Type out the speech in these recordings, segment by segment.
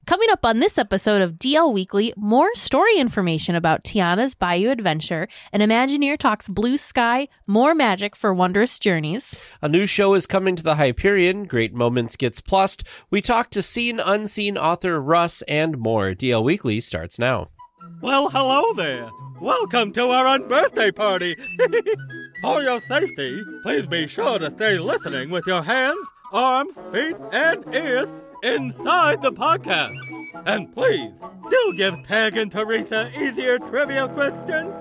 Coming up on this episode of DL Weekly, more story information about Tiana's Bayou Adventure, an Imagineer talks blue sky, more magic for wondrous journeys. A new show is coming to the Hyperion, Great Moments gets plussed. We talk to Seen Unseen author Russ and more. DL Weekly starts now. Well, hello there. Welcome to our unbirthday party. For your safety, please be sure to stay listening with your hands, arms, feet, and ears inside the podcast. And please, do give Tag and Teresa easier trivia questions.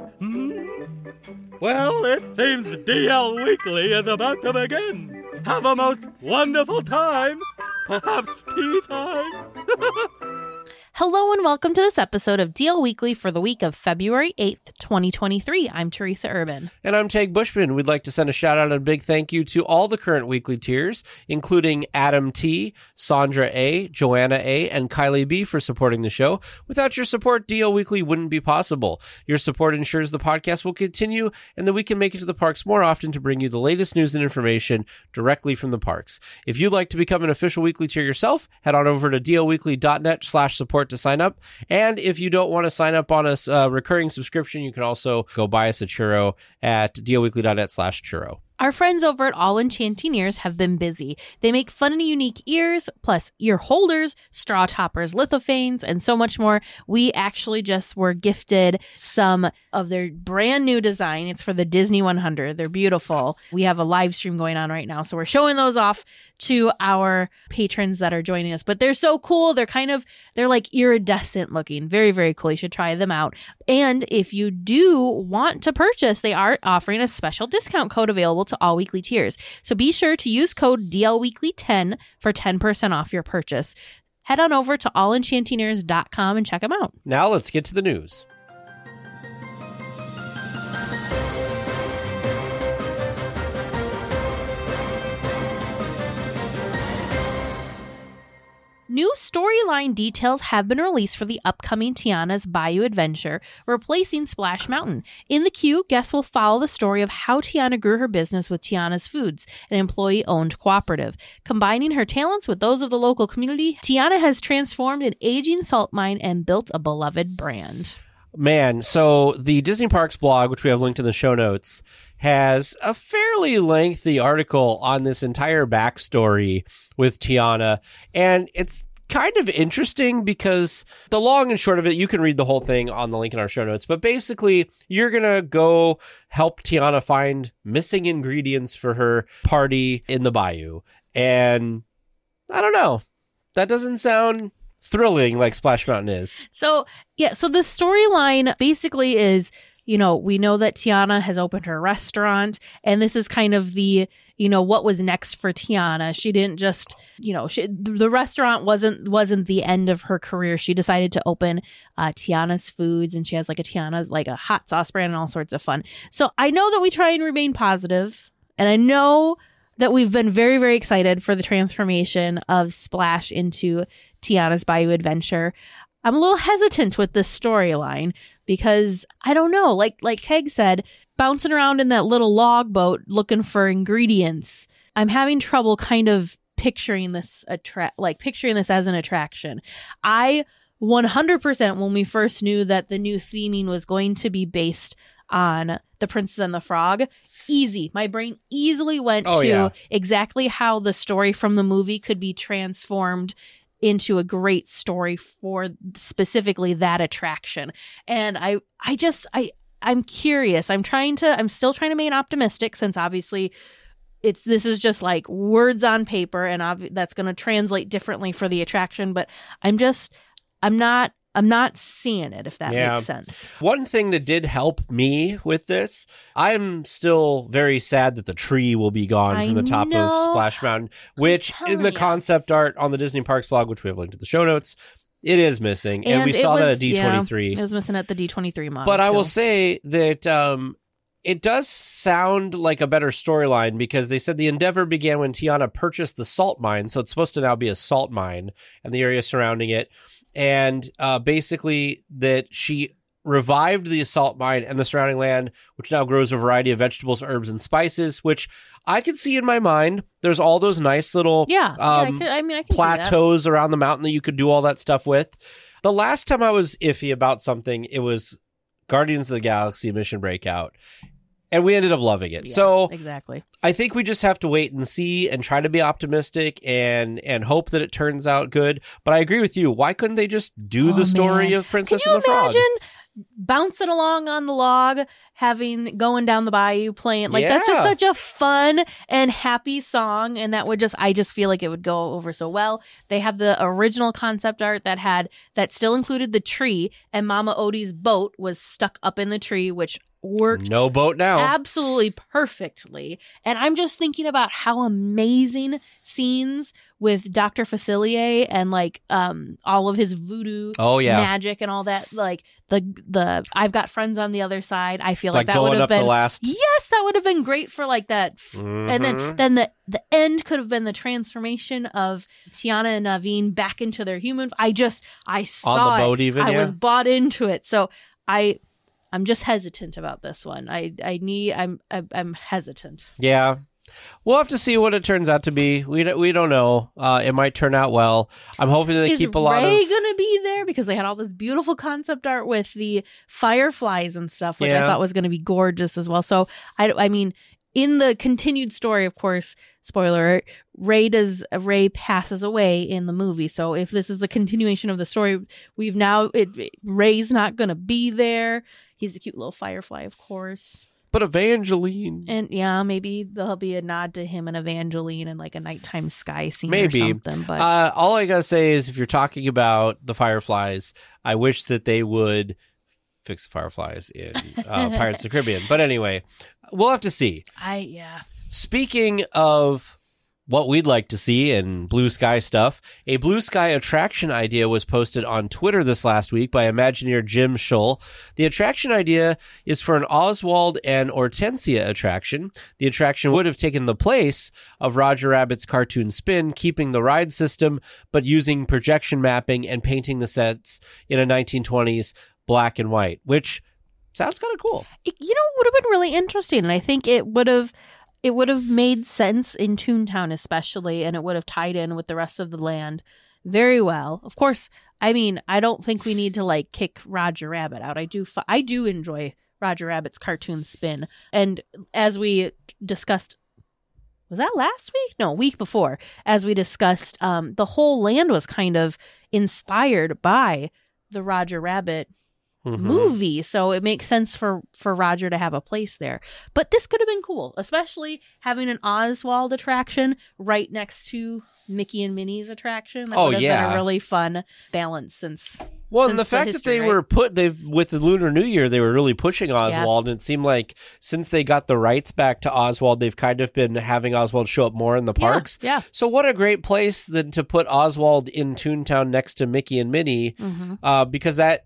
Well, it seems DL Weekly is about to begin. Have a most wonderful time. Perhaps tea time. Hello and welcome to this episode of DL Weekly for the week of February 8th, 2023. I'm Teresa Urban. And I'm Tag Bushman. We'd like to send a shout out and a big thank you to all the current weekly tiers, including Adam T., Sandra A., Joanna A., and Kylie B. for supporting the show. Without your support, DL Weekly wouldn't be possible. Your support ensures the podcast will continue and that we can make it to the parks more often to bring you the latest news and information directly from the parks. If you'd like to become an official weekly tier yourself, head on over to dlweekly.net/support to sign up. And if you don't want to sign up on a recurring subscription, you can also go buy us a churro at dlweekly.net/churro. Our friends over at All Enchanting Ears have been busy. They make fun and unique ears, plus ear holders, straw toppers, lithophanes, and so much more. We actually just were gifted some of their brand new design. It's for the Disney 100. They're beautiful. We have a live stream going on right now, so we're showing those off to our patrons that are joining us. But they're so cool. They're like iridescent looking. Very, very cool. You should try them out. And if you do want to purchase, they are offering a special discount code available to all weekly tiers. So be sure to use code DLWeekly10 for 10% off your purchase. Head on over to allenchantineers.com and check them out. Now let's get to the news. New storyline details have been released for the upcoming Tiana's Bayou Adventure, replacing Splash Mountain. In the queue, guests will follow the story of how Tiana grew her business with Tiana's Foods, an employee-owned cooperative. Combining her talents with those of the local community, Tiana has transformed an aging salt mine and built a beloved brand. Man, so the Disney Parks blog, which we have linked in the show notes, has a fairly lengthy article on this entire backstory with Tiana, and it's kind of interesting because the long and short of it, you can read the whole thing on the link in our show notes, but basically you're gonna go help Tiana find missing ingredients for her party in the bayou, and I don't know, that doesn't sound thrilling like Splash Mountain is. So the storyline basically is, we know that Tiana has opened her restaurant, and this is kind of the, what was next for Tiana. She didn't just, the restaurant wasn't the end of her career. She decided to open Tiana's Foods, and she has Tiana's a hot sauce brand and all sorts of fun. So I know that we try and remain positive, and I know that we've been very, very excited for the transformation of Splash into Tiana's Bayou Adventure. I'm a little hesitant with this storyline because I don't know, like Tag said, bouncing around in that little log boat looking for ingredients. I'm having trouble kind of picturing this as an attraction. I 100%, when we first knew that the new theming was going to be based on The Princess and the Frog, my brain easily went to exactly how the story from the movie could be transformed into a great story for specifically that attraction. And I'm curious. I'm still trying to remain optimistic, since obviously this is just words on paper, and that's going to translate differently for the attraction, but I'm not seeing it, if that makes sense. One thing that did help me with this, I'm still very sad that the tree will be gone from the top of Splash Mountain, which in the concept art on the Disney Parks blog, which we have linked in the show notes, it is missing. And we saw that at D23. It was missing at the D23 model. But I will say that it does sound like a better storyline, because they said the endeavor began when Tiana purchased the salt mine. So it's supposed to now be a salt mine and the area surrounding it. And basically that she revived the salt mine and the surrounding land, which now grows a variety of vegetables, herbs, and spices, which I can see in my mind. There's all those nice little I can see that. plateaus around the mountain that you could do all that stuff with. The last time I was iffy about something, it was Guardians of the Galaxy Mission Breakout. And we ended up loving it. Yeah, so exactly. I think we just have to wait and see and try to be optimistic and hope that it turns out good. But I agree with you. Why couldn't they just do the story of Princess and the Frog? Can you imagine bouncing along on the log, going down the bayou, playing that's just such a fun and happy song, and I just feel like it would go over so well. They have the original concept art that still included the tree, and Mama Odie's boat was stuck up in the tree, which worked no boat now absolutely perfectly. And I'm just thinking about how amazing scenes with Dr. Facilier and all of his voodoo magic and all that, like the I've got friends on the other side. I feel like that would have been yes, that would have been great for that. And then the end could have been the transformation of Tiana and Naveen back into their human. I saw on the boat even. I was bought into it. So I'm just hesitant about this one. I'm hesitant. Yeah. We'll have to see what it turns out to be. We don't know. It might turn out well. I'm hoping they keep a lot of... Is Ray going to be there? Because they had all this beautiful concept art with the fireflies and stuff, which I thought was going to be gorgeous as well. So, I mean, in the continued story, of course, spoiler, Ray passes away in the movie. So if this is the continuation of the story, Ray's not going to be there. He's a cute little firefly, of course. But Evangeline. And maybe there'll be a nod to him and Evangeline and a nighttime sky scene or something. But all I gotta say is, if you're talking about the fireflies, I wish that they would fix the fireflies in Pirates of the Caribbean. But anyway, we'll have to see. Speaking of what we'd like to see in blue sky stuff, a blue sky attraction idea was posted on Twitter this last week by Imagineer Jim Schull. The attraction idea is for an Oswald and Hortensia attraction. The attraction would have taken the place of Roger Rabbit's Cartoon Spin, keeping the ride system, but using projection mapping and painting the sets in a 1920s black and white, which sounds kind of cool. It would have been really interesting, and I think it would have made sense in Toontown especially, and it would have tied in with the rest of the land very well. Of course, I mean, I don't think we need to kick Roger Rabbit out. I do enjoy Roger Rabbit's Cartoon Spin. And as we discussed, was that last week? No, week before, as we discussed, the whole land was kind of inspired by the Roger Rabbit movie, so it makes sense for Roger to have a place there. But this could have been cool, especially having an Oswald attraction right next to Mickey and Minnie's attraction. That would have been a really fun balance and the fact that they were with the Lunar New Year, they were really pushing Oswald, and it seemed like since they got the rights back to Oswald, they've kind of been having Oswald show up more in the parks. Yeah. So what a great place than to put Oswald in Toontown next to Mickey and Minnie, because that,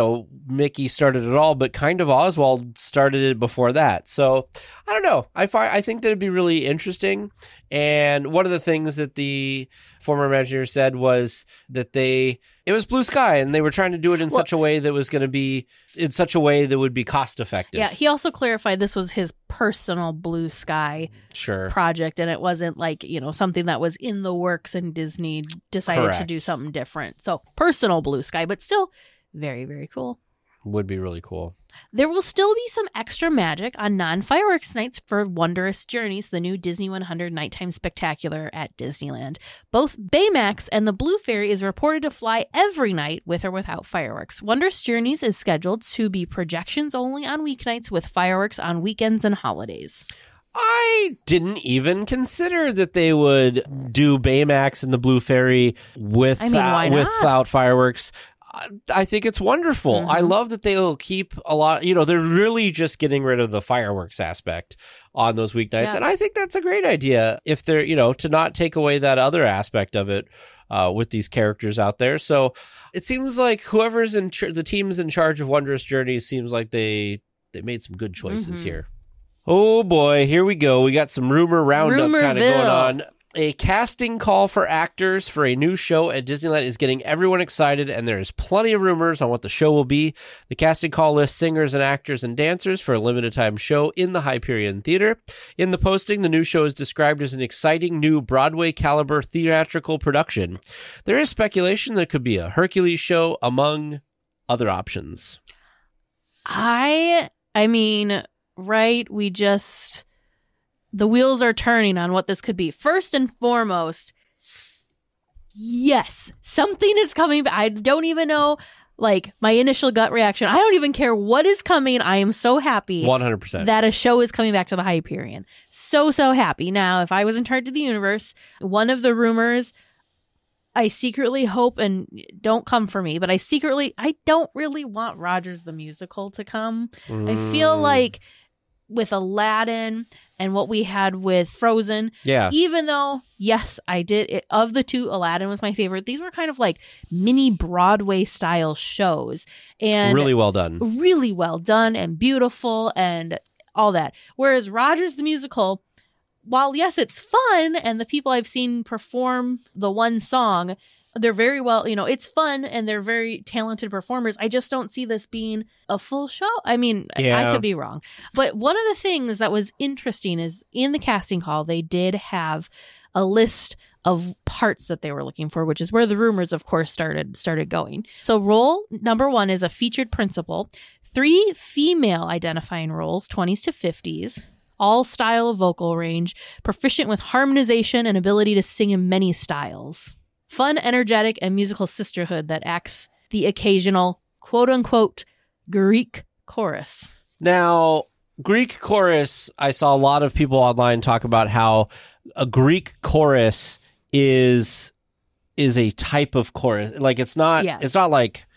Mickey started it all, but kind of Oswald started it before that. So I don't know. I think that it'd be really interesting. And one of the things that the former Imagineer said was that it was blue sky, and they were trying to do it in such a way that was going to be in such a way that would be cost effective. Yeah. He also clarified this was his personal blue sky project, and it wasn't something that was in the works and Disney decided to do something different. So personal blue sky, but still very, very cool. Would be really cool. There will still be some extra magic on non-fireworks nights for Wondrous Journeys, the new Disney 100 Nighttime Spectacular at Disneyland. Both Baymax and the Blue Fairy is reported to fly every night with or without fireworks. Wondrous Journeys is scheduled to be projections only on weeknights with fireworks on weekends and holidays. I didn't even consider that they would do Baymax and the Blue Fairy without fireworks. I think it's wonderful. I love that they'll keep a lot, they're really just getting rid of the fireworks aspect on those weeknights. Yeah. And I think that's a great idea if they're, to not take away that other aspect of it with these characters out there. So it seems like whoever's the team's in charge of Wondrous Journeys seems like they made some good choices here. Oh boy, here we go. We got some rumor roundup kind of going on. A casting call for actors for a new show at Disneyland is getting everyone excited, and there is plenty of rumors on what the show will be. The casting call lists singers and actors and dancers for a limited-time show in the Hyperion Theater. In the posting, the new show is described as an exciting new Broadway-caliber theatrical production. There is speculation that it could be a Hercules show, among other options. I mean, right, the wheels are turning on what this could be. First and foremost, yes, something is coming back. I don't even know, like, my initial gut reaction. I don't even care what is coming. I am so happy 100% that a show is coming back to the Hyperion. So happy. Now, if I was in charge of the universe, one of the rumors, I secretly hope, and don't come for me, but I don't really want Rogers the Musical to come. I feel like with Aladdin and what we had with Frozen, even though, yes, I did it, of the two, Aladdin was my favorite. These were kind of like mini Broadway style shows, and really well done and beautiful and all that. Whereas Rogers the Musical, while yes, it's fun, and the people I've seen perform the one song, they're very well, it's fun and they're very talented performers. I just don't see this being a full show. I mean, I could be wrong. But one of the things that was interesting is in the casting call, they did have a list of parts that they were looking for, which is where the rumors, of course, started going. So role number 1 is a featured principal, 3 female identifying roles, 20s to 50s, all style of vocal range, proficient with harmonization and ability to sing in many styles. Fun, energetic, and musical sisterhood that acts the occasional quote-unquote Greek chorus. Now, Greek chorus, I saw a lot of people online talk about how a Greek chorus is a type of chorus. Like, it's not like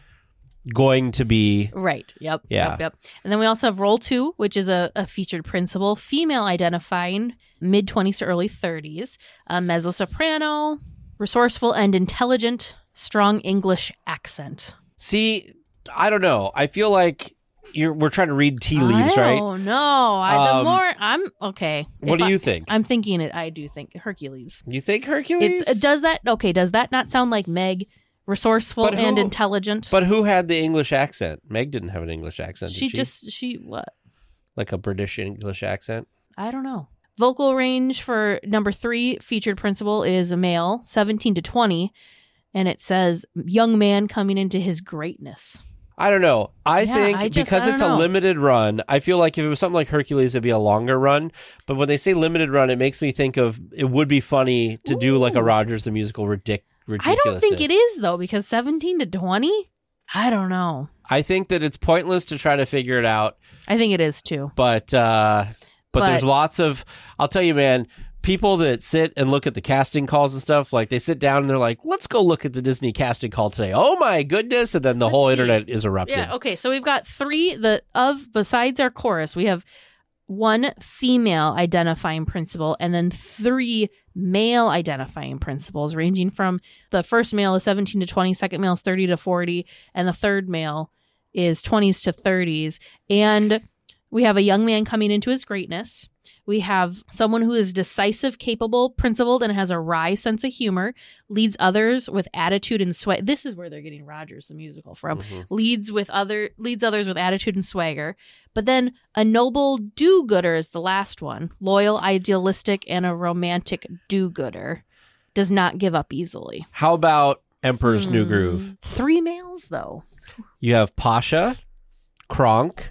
going to be... Right, yep. Yeah. Yep. And then we also have role 2, which is a featured principal, female identifying, mid-20s to early 30s, a mezzo-soprano, resourceful and intelligent, strong English accent. See, I don't know. I feel like we're trying to read tea leaves, right? Oh no! The more I'm okay. What do you think? I'm thinking it. I do think Hercules. You think Hercules? Does that not sound like Meg? Resourceful and intelligent. But who had the English accent? Meg didn't have an English accent. She what? Like a British English accent? I don't know. Vocal range for number 3 featured principal is a male, 17 to 20, and it says young man coming into his greatness. I don't know. I think because it's a limited run, I feel like if it was something like Hercules, it'd be a longer run. But when they say limited run, it makes me think of it would be funny to do like a Rogers the Musical ridiculousness. I don't think it is, though, because 17 to 20? I don't know. I think that it's pointless to try to figure it out. I think it is, too. But there's lots of, I'll tell you, man, people that sit and look at the casting calls and stuff, like they sit down and they're like, let's go look at the Disney casting call today. Oh my goodness. And then the whole internet is erupted. Yeah. Okay. So we've got 3 besides our chorus, we have 1 female identifying principal and then 3 male identifying principals, ranging from the first male is 17 to 20, second male is 30 to 40, and the third male is 20s to 30s. And we have a young man coming into his greatness. We have someone who is decisive, capable, principled, and has a wry sense of humor, leads others with attitude and swagger. This is where they're getting Rogers the Musical from. Mm-hmm. Leads others with attitude and swagger. But then a noble do-gooder is the last one. Loyal, idealistic, and a romantic do-gooder. Does not give up easily. How about Emperor's New Groove? 3 males, though. You have Pasha, Kronk,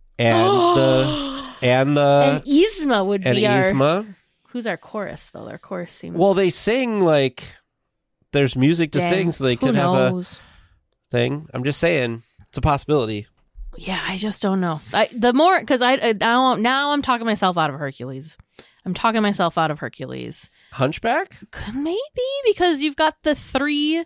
and Yzma would be our... Yzma. Who's our chorus, though? Our chorus seems... Well, they sing like there's music to sing, so they could have a thing. I'm just saying, it's a possibility. Yeah, I just don't know. Because now I'm talking myself out of Hercules. Hunchback? Maybe, because you've got the 3...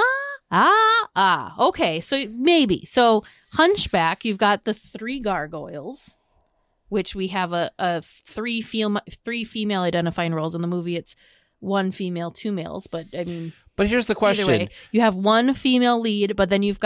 Okay, so maybe. So Hunchback, you've got the 3 gargoyles, which we have a 3 female identifying roles in the movie. It's 1 female, 2 males, but I mean. But here's the question: either way, you have 1 female lead, but then you've got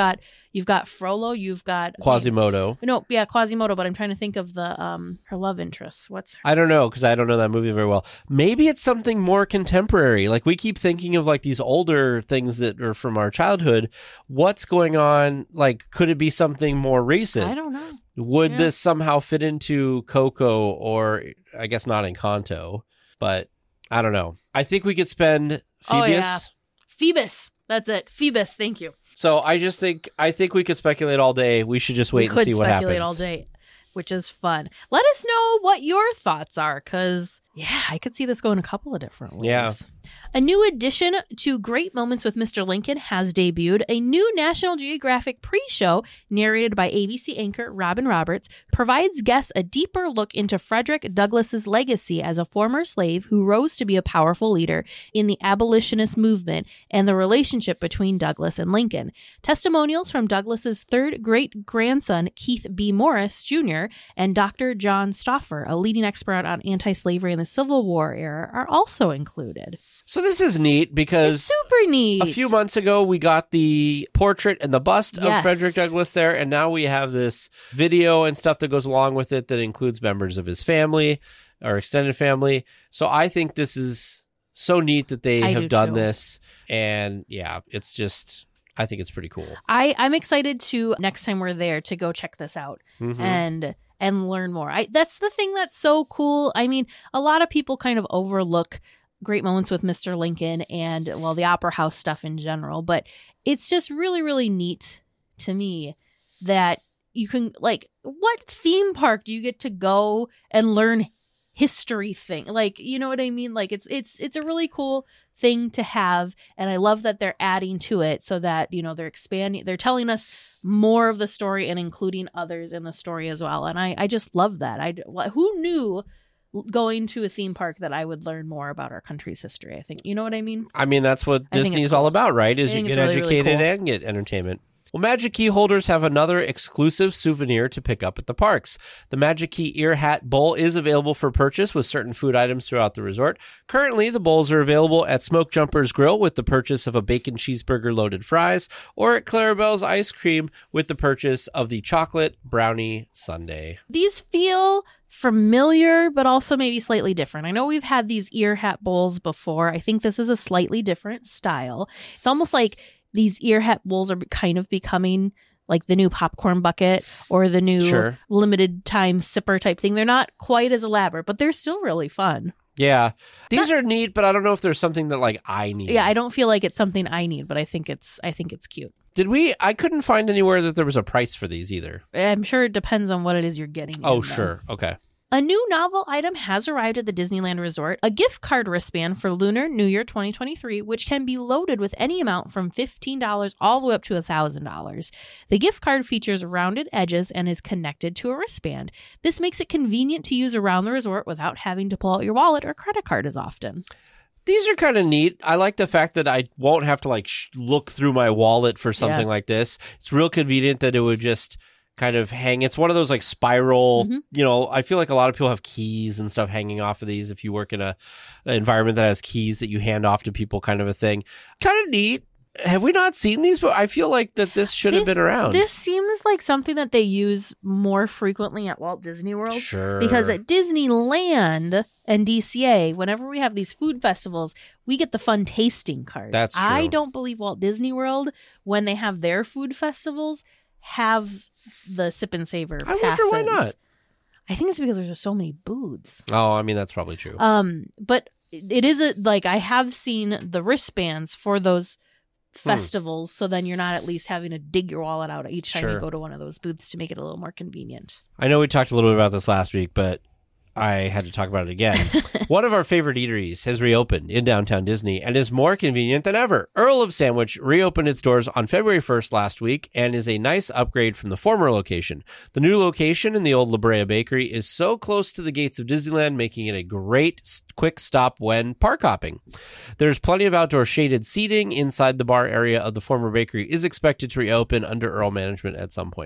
You've got Frollo. You've got Quasimodo. No, yeah, Quasimodo. But I'm trying to think of the her love interest. What's her? I don't know, because I don't know that movie very well. Maybe it's something more contemporary. Like, we keep thinking of like these older things that are from our childhood. What's going on? Like, could it be something more recent? I don't know. Would this somehow fit into Coco, or I guess not Encanto, but I don't know. I think we could spend Phoebus. Oh, yeah. Phoebus. That's it. Phoebus. Thank you. So I think we could speculate all day. We should just wait and see what happens. We could speculate all day, which is fun. Let us know what your thoughts are, because, yeah, I could see this going a couple of different ways. Yeah. A new addition to Great Moments with Mr. Lincoln has debuted. A new National Geographic pre-show, narrated by ABC anchor Robin Roberts, provides guests a deeper look into Frederick Douglass's legacy as a former slave who rose to be a powerful leader in the abolitionist movement and the relationship between Douglass and Lincoln. Testimonials from Douglass's third great-grandson, Keith B. Morris, Jr., and Dr. John Stauffer, a leading expert on anti-slavery in the Civil War era, are also included. So this is neat because it's super neat. A few months ago, we got the portrait and the bust of Yes. Frederick Douglass there, and now we have this video and stuff that goes along with it that includes members of his family or extended family. So I think this is so neat that they have done this, and yeah, it's just, I think it's pretty cool. I'm excited to, next time we're there, to go check this out and learn more. That's the thing that's so cool. I mean, a lot of people kind of overlook Great Moments with Mr. Lincoln and, well, the Opera House stuff in general, but it's just really, really neat to me that you can, like, what theme park do you get to go and learn history thing? Like, you know what I mean? Like, it's a really cool thing to have, and I love that they're adding to it so that, you know, they're expanding, they're telling us more of the story and including others in the story as well, and I just love that. Who knew going to a theme park that I would learn more about our country's history? I think, you know what I mean? I mean, that's what Disney is all about, right? Is you get educated and get entertainment. Well, Magic Key holders have another exclusive souvenir to pick up at the parks. The Magic Key Ear Hat Bowl is available for purchase with certain food items throughout the resort. Currently, the bowls are available at Smoke Jumper's Grill with the purchase of a bacon cheeseburger loaded fries, or at Clarabelle's Ice Cream with the purchase of the chocolate brownie sundae. These feel familiar, but also maybe slightly different. I know we've had these ear hat bowls before. I think this is a slightly different style. It's almost like these ear hat bowls are kind of becoming like the new popcorn bucket or the new limited time sipper type thing. They're not quite as elaborate, but they're still really fun. Yeah. These are neat, but I don't know if there's something that like I need. Yeah, I don't feel like it's something I need, but I think it's cute. I couldn't find anywhere that there was a price for these either. I'm sure it depends on what it is you're getting. Oh, sure. Okay. A new novel item has arrived at the Disneyland Resort, a gift card wristband for Lunar New Year 2023, which can be loaded with any amount from $15 all the way up to $1,000. The gift card features rounded edges and is connected to a wristband. This makes it convenient to use around the resort without having to pull out your wallet or credit card as often. These are kind of neat. I like the fact that I won't have to like look through my wallet for something like this. It's real convenient that it would just kind of hang. It's one of those like spiral, you know, I feel like a lot of people have keys and stuff hanging off of these if you work in an environment that has keys that you hand off to people, kind of a thing. Kind of neat. Have we not seen these? But I feel like that this should have been around. This seems like something that they use more frequently at Walt Disney World. Sure. Because at Disneyland and DCA, whenever we have these food festivals, we get the fun tasting cards. That's true. I don't believe Walt Disney World, when they have their food festivals, have the sip and savor passes. I wonder why not. I think it's because there's just so many booths. Oh, I mean, that's probably true. But it is I have seen the wristbands for those festivals, so then you're not at least having to dig your wallet out each time you go to one of those booths to make it a little more convenient. I know we talked a little bit about this last week, but I had to talk about it again. One of our favorite eateries has reopened in downtown Disney and is more convenient than ever. Earl of Sandwich reopened its doors on February 1st last week and is a nice upgrade from the former location. The new location in the old La Brea Bakery is so close to the gates of Disneyland, making it a great quick stop when park hopping. There's plenty of outdoor shaded seating inside the bar area of the former bakery is expected to reopen under Earl management at some point.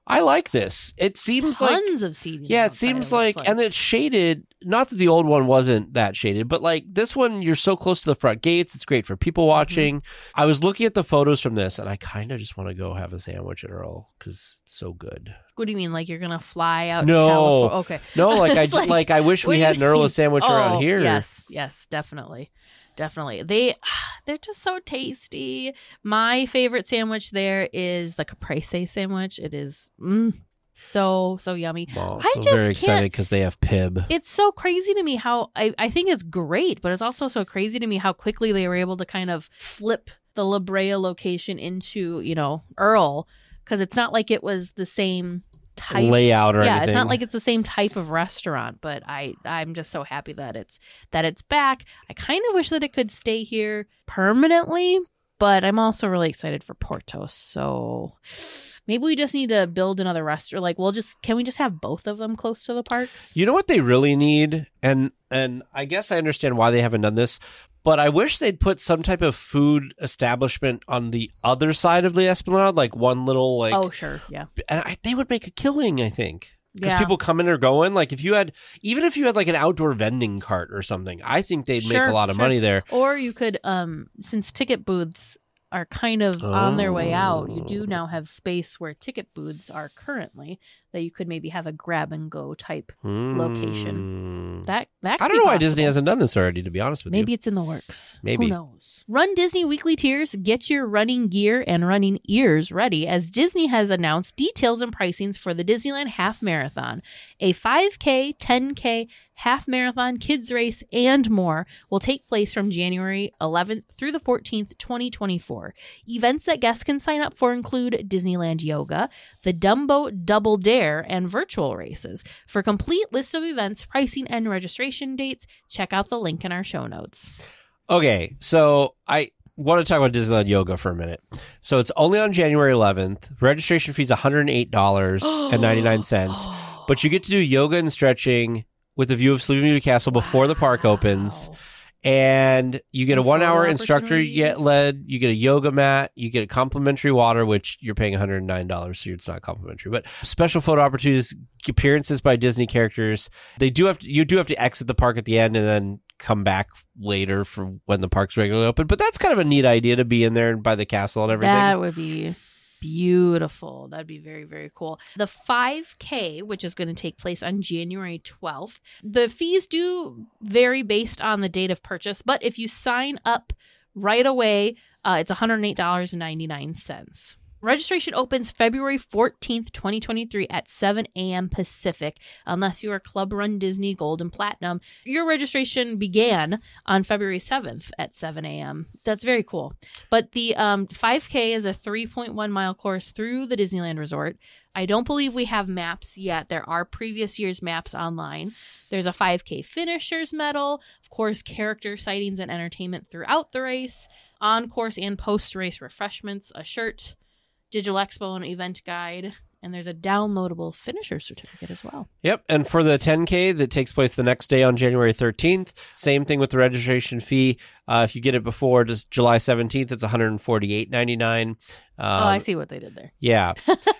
I like this. It seems like Tons of seating. yeah, it outside, seems looks like, and it's shaded. Not that the old one wasn't that shaded, but like this one, you're so close to the front gates. It's great for people watching. I was looking at the photos from this, and I kind of just want to go have a sandwich at Earl because it's so good. What do you mean? Like you're gonna fly out? No. to California? Okay. No, like I It's like, I wish what we do you had an Earl mean? sandwich around here. Yes, definitely. They're just so tasty. My favorite sandwich there is the caprese sandwich. It is so yummy. Well, I so just very excited can't- because they have Pib. It's so crazy to me how I think it's great, but it's also so crazy to me how quickly they were able to kind of flip the La Brea location into, Earl, because it's not like it was the same type Layout or anything. it's not like it's the same type of restaurant, but I'm just so happy that it's back. I kind of wish that it could stay here permanently, but I'm also really excited for Portos. So maybe we just need to build another restaurant. Like can we just have both of them close to the parks? You know what they really need, and I guess I understand why they haven't done this, but I wish they'd put some type of food establishment on the other side of the Esplanade, like one little like. Oh sure, yeah. And they would make a killing, I think. Because Yeah. people coming or going, like even if you had like an outdoor vending cart or something, I think they'd make a lot of money there. Or you could, since ticket booths are kind of on their way out, you do now have space where ticket booths are currently that you could maybe have a grab and go type location. That I could don't be know why possible. Disney hasn't done this already, to be honest with Maybe you. it's in the works. Maybe. Who knows? Run Disney weekly tiers. Get your running gear and running ears ready as Disney has announced details and pricings for the Disneyland Half Marathon. A 5K, 10K, half marathon, kids race, and more will take place from January 11th through the 14th, 2024. Events that guests can sign up for include Disneyland Yoga, the Dumbo Double Dare, and virtual races. For a complete list of events, pricing, and registration dates, check out the link in our show notes. Okay, so I want to talk about Disneyland Yoga for a minute. So it's only on January 11th. Registration fee is $108.99, but you get to do yoga and stretching with a view of Sleeping Beauty Castle before the park opens. Wow. And you get a Photo 1 hour instructor opportunities. led, you get a yoga mat, you get a complimentary water, which you're paying $109, so it's not complimentary, but special photo opportunities, appearances by Disney characters. You do have to exit the park at the end and then come back later for when the park's regularly open. But that's kind of a neat idea to be in there and by the castle and everything. That would be beautiful. That'd be very, very cool. The 5K, which is going to take place on January 12th, the fees do vary based on the date of purchase, but if you sign up right away, it's $108.99. Registration opens February 14th, 2023 at 7 a.m. Pacific. Unless you are Club Run Disney Gold and Platinum, your registration began on February 7th at 7 a.m. That's very cool. But the 5K is a 3.1 mile course through the Disneyland Resort. I don't believe we have maps yet. There are previous year's maps online. There's a 5K finishers medal, of course, character sightings and entertainment throughout the race, on-course and post-race refreshments, a shirt, Digital Expo and event guide, and there's a downloadable finisher certificate as well. Yep, and for the 10K that takes place the next day on January 13th, same thing with the registration fee. If you get it before just July 17th, it's $148.99. I see what they did there. Yeah.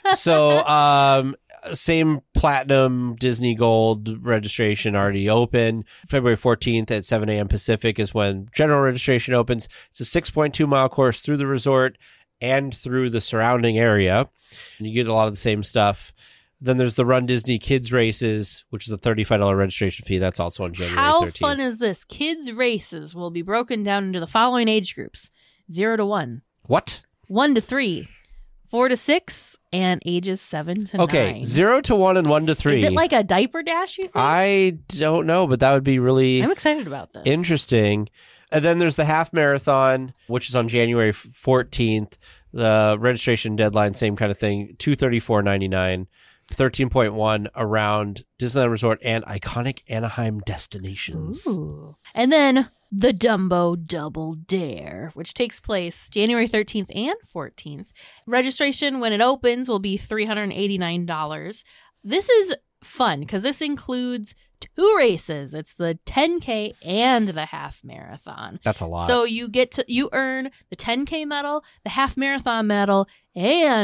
So same Platinum Disney Gold registration already open. February 14th at 7 a.m. Pacific is when general registration opens. It's a 6.2 mile course through the resort and through the surrounding area. And you get a lot of the same stuff. Then there's the Run Disney Kids Races, which is a $35 registration fee. That's also on January 13th. How fun is this? Kids races will be broken down into the following age groups: 0 to 1, What? 1 to 3, 4 to 6, and ages 7 to 9. Okay, 0 to 1 and 1 to 3. Is it like a diaper dash, you think? I don't know, but that would be really I'm excited about this. interesting. And then there's the half marathon, which is on January 14th. The registration deadline, same kind of thing, $234.99, 13.1 around Disneyland Resort and iconic Anaheim destinations. Ooh. And then the Dumbo Double Dare, which takes place January 13th and 14th. Registration, when it opens, will be $389. This is fun because this includes 2 races. It's the 10K and the half marathon. That's a lot. So you earn the 10K medal, the half marathon medal, and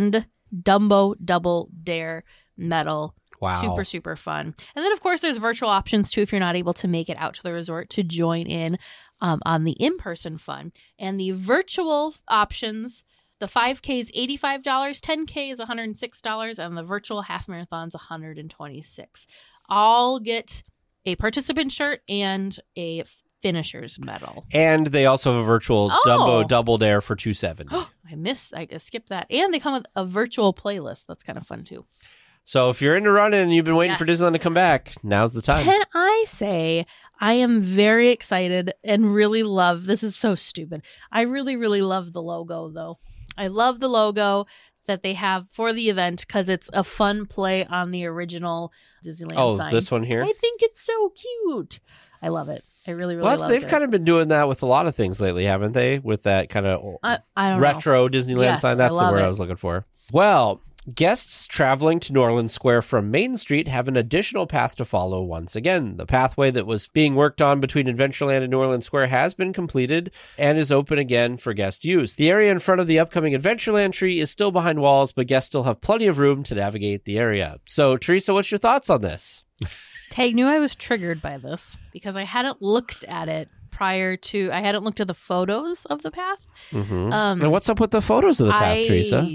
Dumbo Double Dare medal. Wow. Super, super fun. And then, of course, there's virtual options, too, if you're not able to make it out to the resort to join in on the in-person fun. And the virtual options, the 5K is $85, 10K is $106, and the virtual half marathon's $126. All get a participant shirt and a finisher's medal. And they also have a virtual Dumbo Double Dare for $270. I skipped that. And they come with a virtual playlist. That's kind of fun, too. So if you're into running and you've been waiting for Disneyland to come back, now's the time. Can I say I am very excited and really love, this is so stupid. I really, really love the logo, though. I love the logo that they have for the event because it's a fun play on the original Disneyland sign. Oh, this one here? I think it's so cute. I love it. I really, really love it. They've kind of been doing that with a lot of things lately, haven't they? With that kind of I don't retro know. Disneyland sign. That's the word I was looking for. Well, guests traveling to Norland Square from Main Street have an additional path to follow once again. The pathway that was being worked on between Adventureland and Norland Square has been completed and is open again for guest use. The area in front of the upcoming Adventureland tree is still behind walls, but guests still have plenty of room to navigate the area. So, Teresa, what's your thoughts on this? Tag knew I was triggered by this because I hadn't looked at it I hadn't looked at the photos of the path. Mm-hmm. And what's up with the photos of the path, Teresa?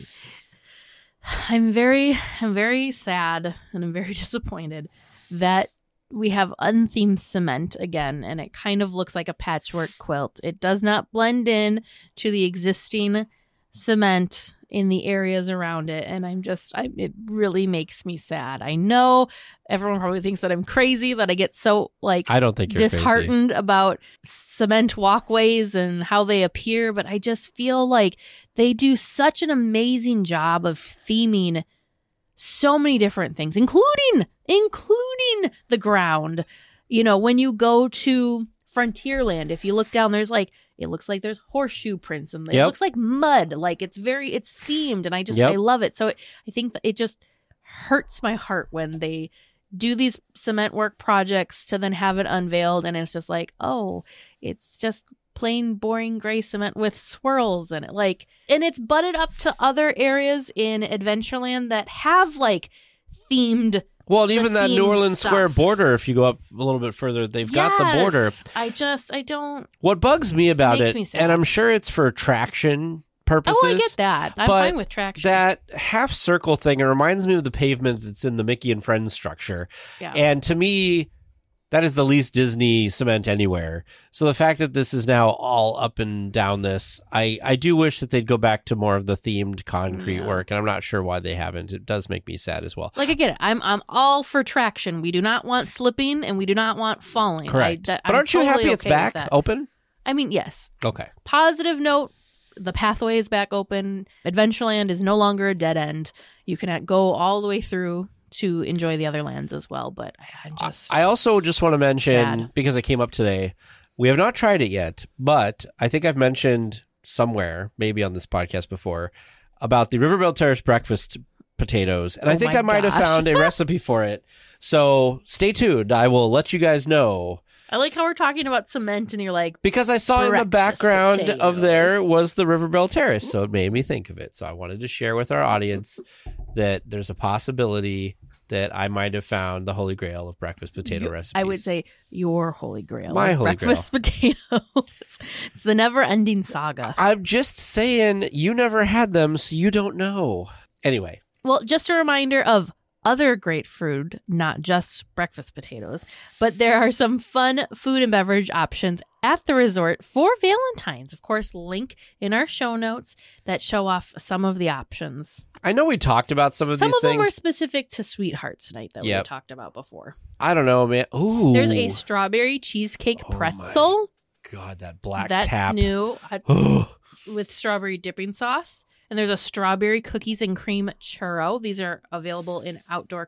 I'm very sad and I'm very disappointed that we have unthemed cement again, and it kind of looks like a patchwork quilt. It does not blend in to the existing cement in the areas around it, and it really makes me sad. I know everyone probably thinks that I'm crazy, that I get so I don't think you're disheartened crazy about cement walkways and how they appear, but I just feel like they do such an amazing job of theming so many different things, including the ground. You know, when you go to Frontierland, if you look down, it looks like there's horseshoe prints and it looks like mud. Like it's themed, and I love it. So I think that it just hurts my heart when they do these cement work projects to then have it unveiled and it's just like, oh, it's just plain boring gray cement with swirls in it. Like, and it's butted up to other areas in Adventureland that have like themed. Well, even that New Orleans Square border, if you go up a little bit further, they've got the border. I don't. What bugs me about it, and I'm sure it's for traction purposes. Oh, I get that. I'm fine with traction. That half circle thing, it reminds me of the pavement that's in the Mickey and Friends structure. Yeah. And to me, that is the least Disney cement anywhere. So the fact that this is now all up and down this, I do wish that they'd go back to more of the themed concrete work, and I'm not sure why they haven't. It does make me sad as well. Like, I get it. I'm all for traction. We do not want slipping, and we do not want falling. Correct. But aren't you happy it's back open? I mean, yes. Okay. Positive note, the pathway is back open. Adventureland is no longer a dead end. You can go all the way through to enjoy the other lands as well, but I also just want to mention, sad. Because it came up today, we have not tried it yet, but I think I've mentioned somewhere, maybe on this podcast before, about the River Belle Terrace breakfast potatoes, and I think I might have found a recipe for it. So stay tuned. I will let you guys know. I like how we're talking about cement and you're like, because I saw in the background of there was the River Belle Terrace, so it made me think of it. So I wanted to share with our audience that there's a possibility that I might have found the holy grail of breakfast potato recipes. I would say your holy grail. My holy breakfast potatoes. It's the never-ending saga. I'm just saying, you never had them, so you don't know. Anyway. Well, just a reminder of other great food, not just breakfast potatoes, but there are some fun food and beverage options at the resort for Valentine's. Of course, link in our show notes that show off some of the options. I know we talked about some of these things. Some of them were specific to Sweethearts Night that we talked about before. I don't know, man. Ooh. There's a strawberry cheesecake pretzel. God, that black That's cap. New with strawberry dipping sauce. And there's a strawberry cookies and cream churro. These are available in outdoor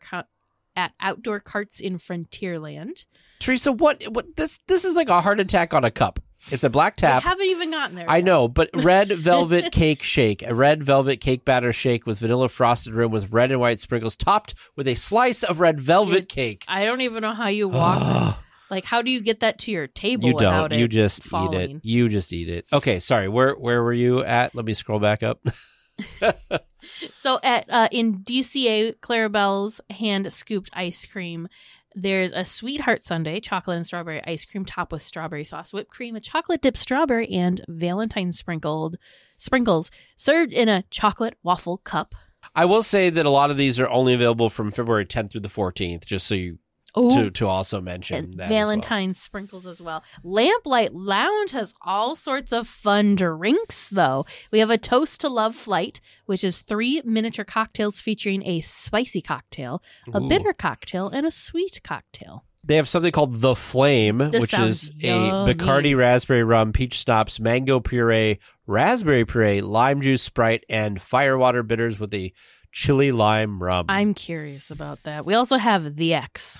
carts in Frontierland. Teresa, what this is like a heart attack on a cup. It's a black tap. I haven't even gotten there. I know, but red velvet cake shake, a red velvet cake batter shake with vanilla frosted rim with red and white sprinkles, topped with a slice of red velvet cake. I don't even know how you walk. Like, how do you get that to your table? You don't. Without it you just falling? eat it. You just eat it. Okay, sorry. Where were you at? Let me scroll back up. So So in DCA, Clarabelle's hand scooped ice cream. There's a sweetheart sundae, chocolate and strawberry ice cream topped with strawberry sauce, whipped cream, a chocolate dipped strawberry, and Valentine sprinkles served in a chocolate waffle cup. I will say that a lot of these are only available from February 10th through the 14th, just so you to also mention and that Valentine sprinkles as well. Lamplight Lounge has all sorts of fun drinks, though. We have a Toast to Love flight, which is 3 miniature cocktails featuring a spicy cocktail, a bitter cocktail, and a sweet cocktail. They have something called The Flame, which is yummy. a Bacardi raspberry rum, peach schnapps, mango puree, raspberry puree, lime juice, Sprite, and firewater bitters with a chili lime rum. I'm curious about that. We also have The X.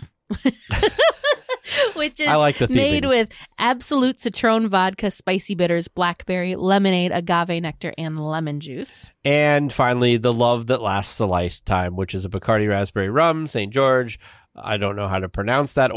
Which is I like the made theming. with Absolute Citron vodka, spicy bitters, blackberry, lemonade, agave nectar, and lemon juice. And finally, The Love That Lasts a Lifetime, which is a Bacardi raspberry rum, St. George. I don't know how to pronounce that.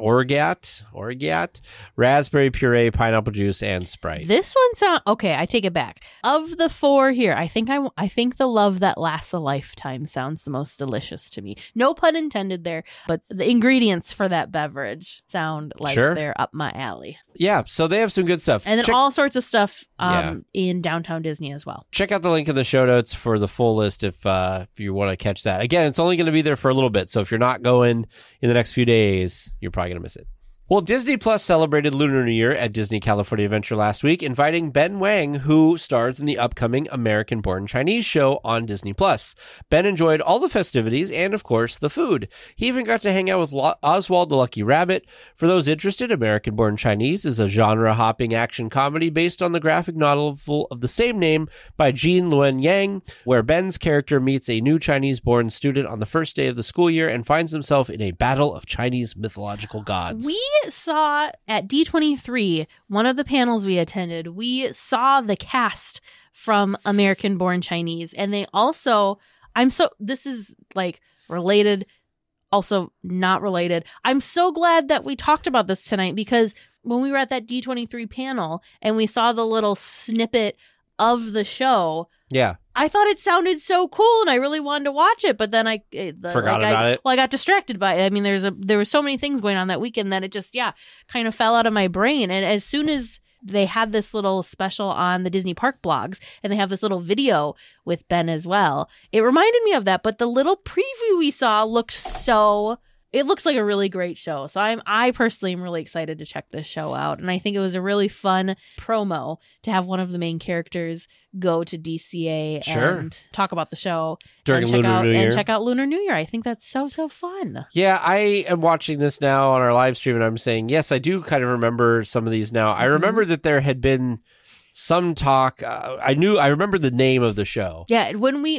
Orgeat, raspberry puree, pineapple juice, and Sprite. This one sounds okay. I take it back. Of the 4 here, I think The Love That Lasts a Lifetime sounds the most delicious to me. No pun intended there, but the ingredients for that beverage sound like they're up my alley. Yeah, so they have some good stuff. And then all sorts of stuff in Downtown Disney as well. Check out the link in the show notes for the full list if you want to catch that. Again, it's only going to be there for a little bit, so if you're not going in the next few days, you're probably going to miss it. Well, Disney Plus celebrated Lunar New Year at Disney California Adventure last week, inviting Ben Wang, who stars in the upcoming American-born Chinese show on Disney Plus. Ben enjoyed all the festivities and, of course, the food. He even got to hang out with Oswald the Lucky Rabbit. For those interested, American-born Chinese is a genre-hopping action comedy based on the graphic novel of the same name by Jean Luen Yang, where Ben's character meets a new Chinese-born student on the first day of the school year and finds himself in a battle of Chinese mythological gods. We saw at D23, one of the panels we attended, we saw the cast from American Born Chinese, and they also, this is like related, also not related. I'm so glad that we talked about this tonight, because when we were at that D23 panel and we saw the little snippet of the show, I thought it sounded so cool and I really wanted to watch it, but then I forgot about it. Well, I got distracted by it. I mean, there were so many things going on that weekend that it just kind of fell out of my brain. And as soon as they had this little special on the Disney Park blogs and they have this little video with Ben as well, it reminded me of that. But the little preview we saw it looks like a really great show. So I personally am really excited to check this show out. And I think it was a really fun promo to have one of the main characters go to DCA and talk about the show during Lunar New Year. And check out Lunar New Year. I think that's so fun. Yeah, I am watching this now on our live stream and I'm saying, yes, I do kind of remember some of these now. I remember that there had been some talk. I remember the name of the show. Yeah, when they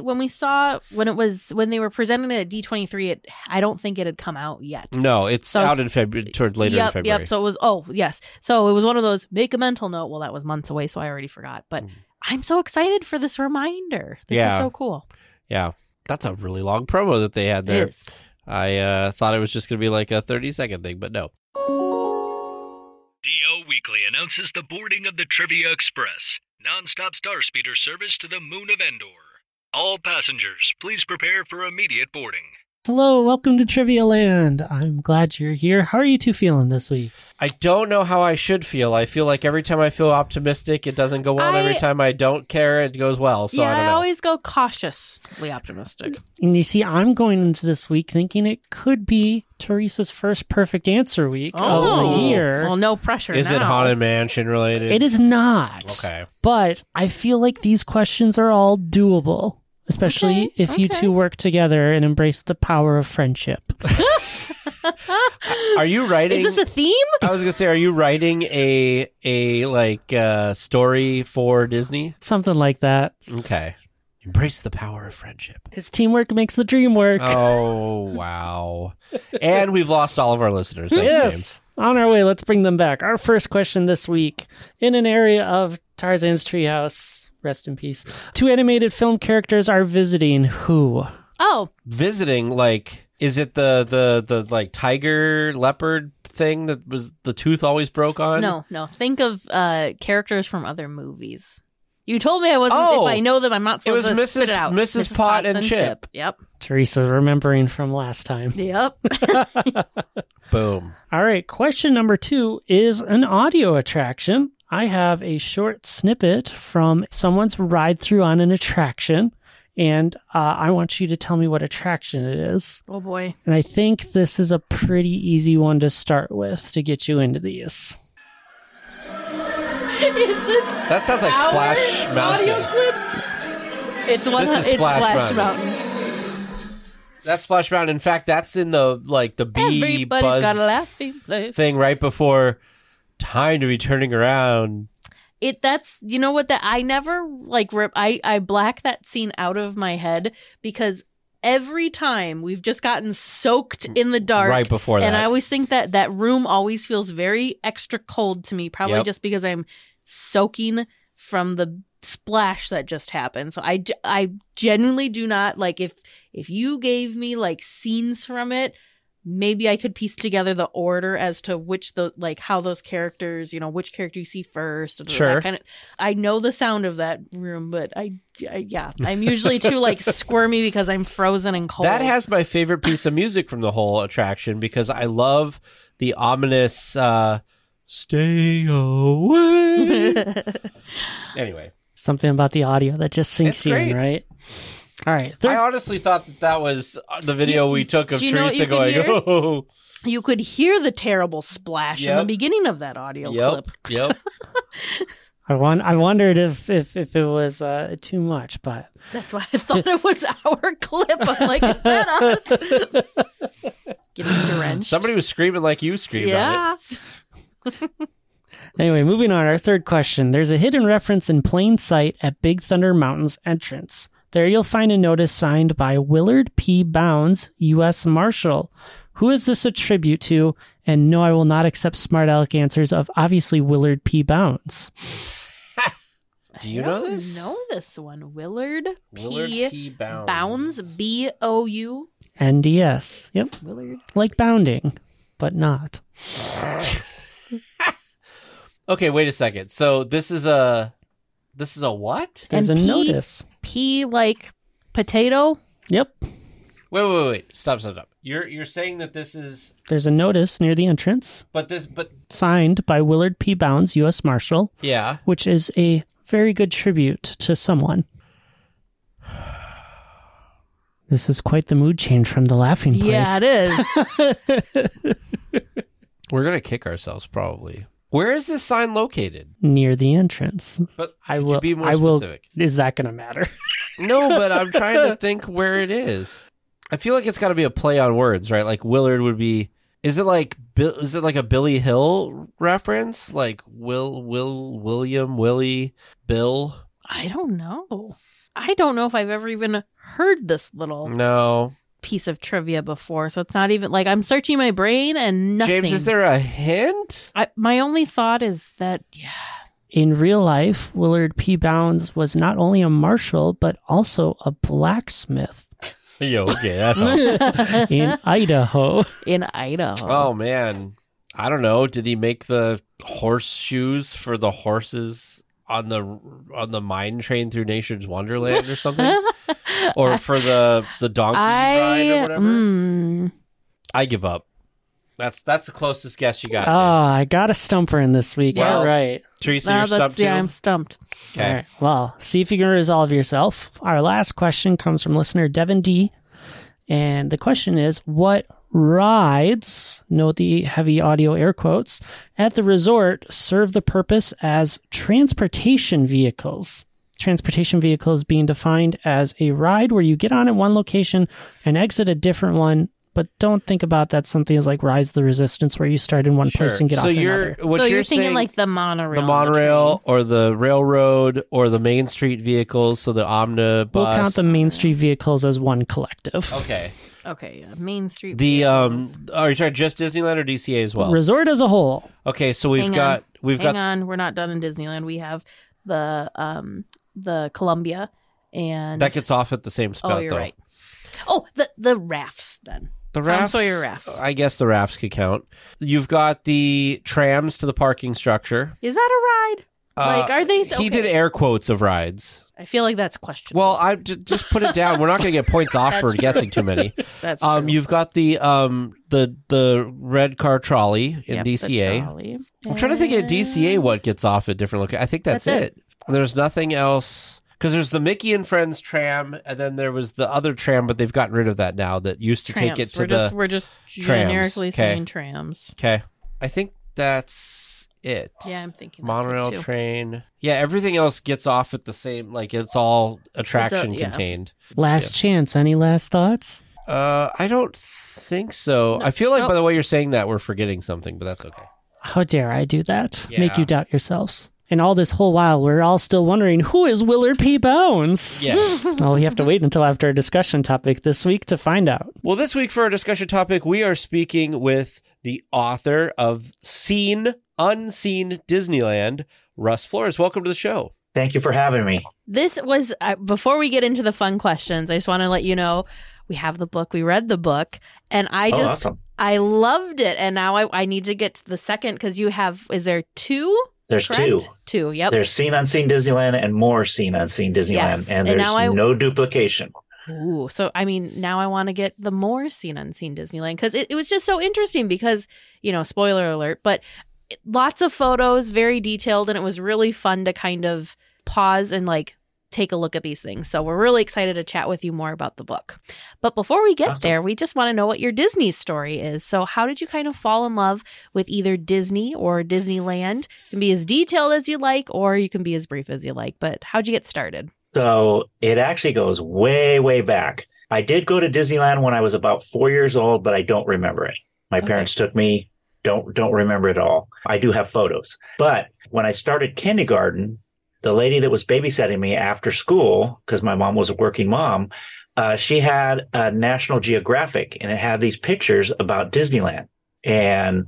were presenting it at D23, I don't think it had come out yet. No, it's out in February, later in February. Yep. So it was So it was one of those make a mental note. Well, that was months away, so I already forgot. But I'm so excited for this reminder. This is so cool. Yeah, that's a really long promo that they had there. It is. I thought it was just going to be like a 30-second thing, but no. DO Weekly announces the boarding of the Trivia Express, non-stop star speeder service to the moon of Endor. All passengers, please prepare for immediate boarding. Hello, welcome to Trivia Land. I'm glad you're here. How are you two feeling this week? I don't know how I should feel. I feel like every time I feel optimistic, it doesn't go well. And every time I don't care, it goes well. So I don't know. I always go cautiously optimistic. And you see, I'm going into this week thinking it could be Teresa's first perfect answer week of the year. Well, no pressure. Is it Haunted Mansion related? It is not. Okay. But I feel like these questions are all doable. Especially if you two work together and embrace the power of friendship. Are you writing? Is this a theme? I was gonna say, are you writing a story for Disney? Something like that. Okay. Embrace the power of friendship. Because teamwork makes the dream work. Oh wow! And we've lost all of our listeners. Yes. On our way, let's bring them back. Our first question this week, in an area of Tarzan's treehouse. Rest in peace. 2 animated film characters are visiting who? Oh. Visiting, like, is it the like tiger leopard thing that was the tooth always broke on? No. Think of characters from other movies. You told me I wasn't. Oh, if I know them, I'm not it was supposed to spit Mrs. it out. Mrs. Pot and Chip. Yep. Teresa remembering from last time. Yep. Boom. All right, question number 2 is an audio attraction. I have a short snippet from someone's ride through on an attraction, and I want you to tell me what attraction it is. Oh boy. And I think this is a pretty easy one to start with to get you into these. Is this That sounds like Splash our Mountain. audio clip? It's one. This is It's Splash Splash Mountain. Mountain. That's Splash Mountain. In fact, that's in the bee Everybody's buzz got a laughing place. thing right before time to be turning around. That's you know what that I never like I black that scene out of my head because every time we've just gotten soaked in the dark Right before that. and I always think that room always feels very extra cold to me, probably Yep. just because I'm soaking from the splash that just happened. So I genuinely do not like if you gave me like scenes from it, maybe I could piece together the order as to which how those characters, which character you see first. And Sure. that kind of, I know the sound of that room, but I'm usually too like squirmy because I'm frozen and cold. That has my favorite piece of music from the whole attraction because I love the ominous stay away. Anyway, Something about the audio that just sinks It's you great. in, right? All right. I honestly thought that was the video we took of do you know what Teresa you could going, hear? oh. You could hear the terrible splash in the Yep. beginning of that audio clip. Yep. I wondered if it was too much, but That's why I thought it was our clip. I'm like, is that us? Getting drenched. Somebody was screaming like you screamed on it. Yeah. anyway, moving on. Our third question. There's a hidden reference in plain sight at Big Thunder Mountain's entrance. There you'll find a notice signed by Willard P. Bounds, U.S. Marshal. Who is this a tribute to? And no, I will not accept smart aleck answers of obviously Willard P. Bounds. Do you I know don't this? know this one. Willard P. Bounds. B-O-U. NDS. Yep. Willard. Like bounding, but not. Okay, wait a second. So this is a what? There's And a P- notice. P like potato. Yep. Wait. Stop. You're saying that this is There's a notice near the entrance but signed by Willard P. Bounds, U.S. Marshal, yeah. which is a very good tribute to someone. This is quite the mood change from the laughing place. Yeah, it is. We're going to kick ourselves probably. Where is this sign located? Near the entrance. But I could will you be more I will specific? Is that going to matter? No, but I'm trying to think where it is. I feel like it's got to be a play on words, right? Like Willard would be. Is it like a Billy Hill reference? Like William, Willie, Bill? I don't know. I don't know if I've ever even heard this little No. piece of trivia before. So it's not even like I'm searching my brain and nothing. James, is there a hint? My only thought is that, In real life, Willard P. Bounds was not only a marshal, but also a blacksmith Yo, okay. That's all. in Idaho. in Idaho. Oh man, I don't know. Did he make the horseshoes for the horses on the mine train through Nature's Wonderland or something, or for the donkey ride or whatever? I give up. That's the closest guess you got. Oh, James. I got a stumper in this week. Well, All right. Teresa, No, you're stumped too. I'm stumped. Okay. All right. Well, see if you can resolve yourself. Our last question comes from listener Devin D. And the question is, what rides, note the heavy audio air quotes, at the resort serve the purpose as transportation vehicles? Transportation vehicles being defined as a ride where you get on at one location and exit a different one, but don't think about that something as like Rise of the Resistance where you start in one place and get off in another. What So you're you're thinking saying, like the monorail. the monorail or the railroad or the Main Street vehicles, so the omnibus. We'll count the Main Street vehicles as one collective. Okay. Okay, yeah. Main Street. The vehicles. are you talking just Disneyland or DCA as well? Resort as a whole. Okay, so we've Hang got Hang on, we're not done in Disneyland. We have the Columbia and that gets off at the same spot. Oh, you're though. right. Oh, the rafts then. The Tom rafts, Sawyer rafts. I guess the rafts could count. You've got the trams to the parking structure. Is that a ride? Like, are they? He did air quotes of rides. I feel like that's questionable. Well, I just put it down. We're not going to get points off for guessing too many. That's true. You've got the red car trolley in DCA. I'm trying to think at DCA what gets off at different locations. I think that's it. There's nothing else. Because there's the Mickey and Friends tram, and then there was the other tram, but they've gotten rid of that now. That used to take it to we're just trams. generically saying trams. Okay, I think that's it. Yeah, I'm thinking monorail, that's it too. train. Yeah, everything else gets off at the same. Like it's all attraction contained. Last chance. Any last thoughts? I don't think so. I feel like by the way you're saying that we're forgetting something, but that's okay. How dare I do that? Yeah. Make you doubt yourselves. And all this whole while, we're all still wondering, who is Willard P. Bounds? Yes. Well, we have to wait until after our discussion topic this week to find out. Well, this week for our discussion topic, we are speaking with the author of Seen, Unseen Disneyland, Russ Flores. Welcome to the show. Thank you for having me. This was, before we get into the fun questions, I just want to let you know, we have the book, we read the book, and Awesome. I loved it. And now I need to get to the second, because you have, is there two? There's Correct? Two, yep. There's Seen Unseen Disneyland and more Seen Unseen Disneyland. Yes. And And there's now no duplication. Ooh, so I mean, now I want to get the more Seen Unseen Disneyland, because it was just so interesting because, spoiler alert, but lots of photos, very detailed, and it was really fun to kind of pause and take a look at these things. So we're really excited to chat with you more about the book. But before we get there, we just want to know what your Disney story is. So how did you kind of fall in love with either Disney or Disneyland? You can be as detailed as you like, or you can be as brief as you like. But how'd you get started? So it actually goes way, way back. I did go to Disneyland when I was about 4 years old, but I don't remember it. My parents took me, don't remember it all. I do have photos. But when I started kindergarten, the lady that was babysitting me after school, because my mom was a working mom, she had a National Geographic, and it had these pictures about Disneyland. And,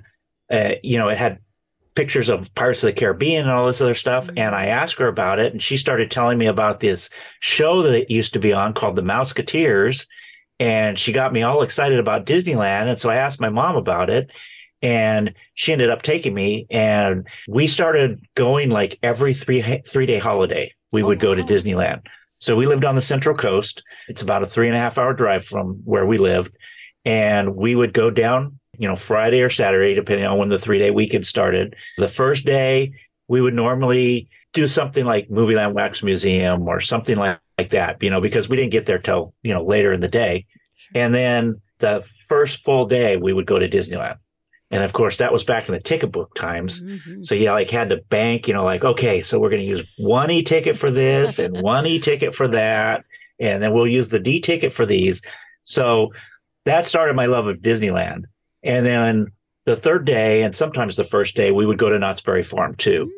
it had pictures of Pirates of the Caribbean and all this other stuff. And I asked her about it, and she started telling me about this show that it used to be on called The Mouseketeers. And she got me all excited about Disneyland. And so I asked my mom about it. And she ended up taking me, and we started going like every three-day holiday. We would go to Disneyland. So we lived on the Central Coast. It's about a 3.5 hour drive from where we lived. And we would go down, Friday or Saturday, depending on when the 3-day weekend started. The first day, we would normally do something like Movieland Wax Museum or something like that, because we didn't get there till, later in the day. And then the first full day, we would go to Disneyland. And of course, that was back in the ticket book times. Mm-hmm. So you had to bank, okay, so we're going to use one e-ticket for this and one e-ticket for that. And then we'll use the D-ticket for these. So that started my love of Disneyland. And then the third day, and sometimes the first day, we would go to Knott's Berry Farm too.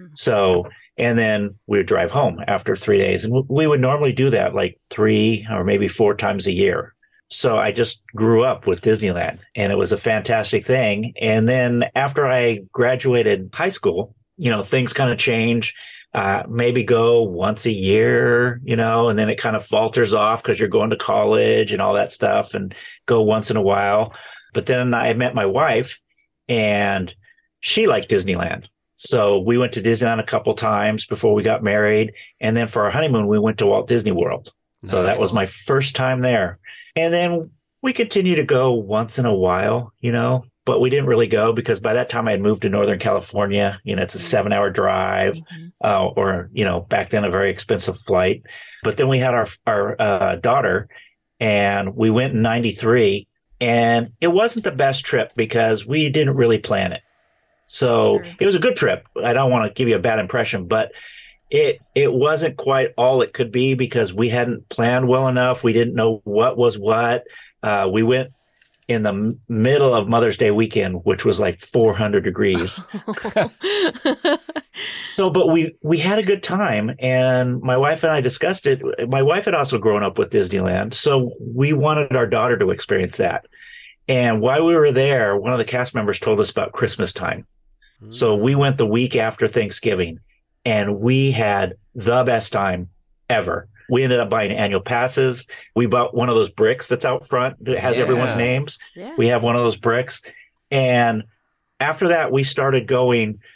So, and then we would drive home after 3 days. And we would normally do that like 3 or maybe 4 times a year. So I just grew up with Disneyland, and it was a fantastic thing. And then after I graduated high school, things kind of change. Maybe go once a year, and then it kind of falters off because you're going to college and all that stuff, and go once in a while. But then I met my wife, and she liked Disneyland. So we went to Disneyland a couple times before we got married. And then for our honeymoon, we went to Walt Disney World. Nice. So that was my first time there. And then we continued to go once in a while, but we didn't really go because by that time I had moved to Northern California. It's a 7-hour drive, or, back then a very expensive flight. But then we had our daughter, and we went in 93, and it wasn't the best trip because we didn't really plan it. So It was a good trip. I don't want to give you a bad impression, but it wasn't quite all it could be because we hadn't planned well enough. We didn't know what was what. We went in the middle of Mother's Day weekend, which was like 400 degrees. But we had a good time, and my wife and I discussed it. My wife had also grown up with Disneyland, so we wanted our daughter to experience that. And while we were there, one of the cast members told us about Christmas time. So we went the week after Thanksgiving, and we had the best time ever. We ended up buying annual passes. We bought one of those bricks that's out front that has everyone's names. Yeah. We have one of those bricks. And after that, we started going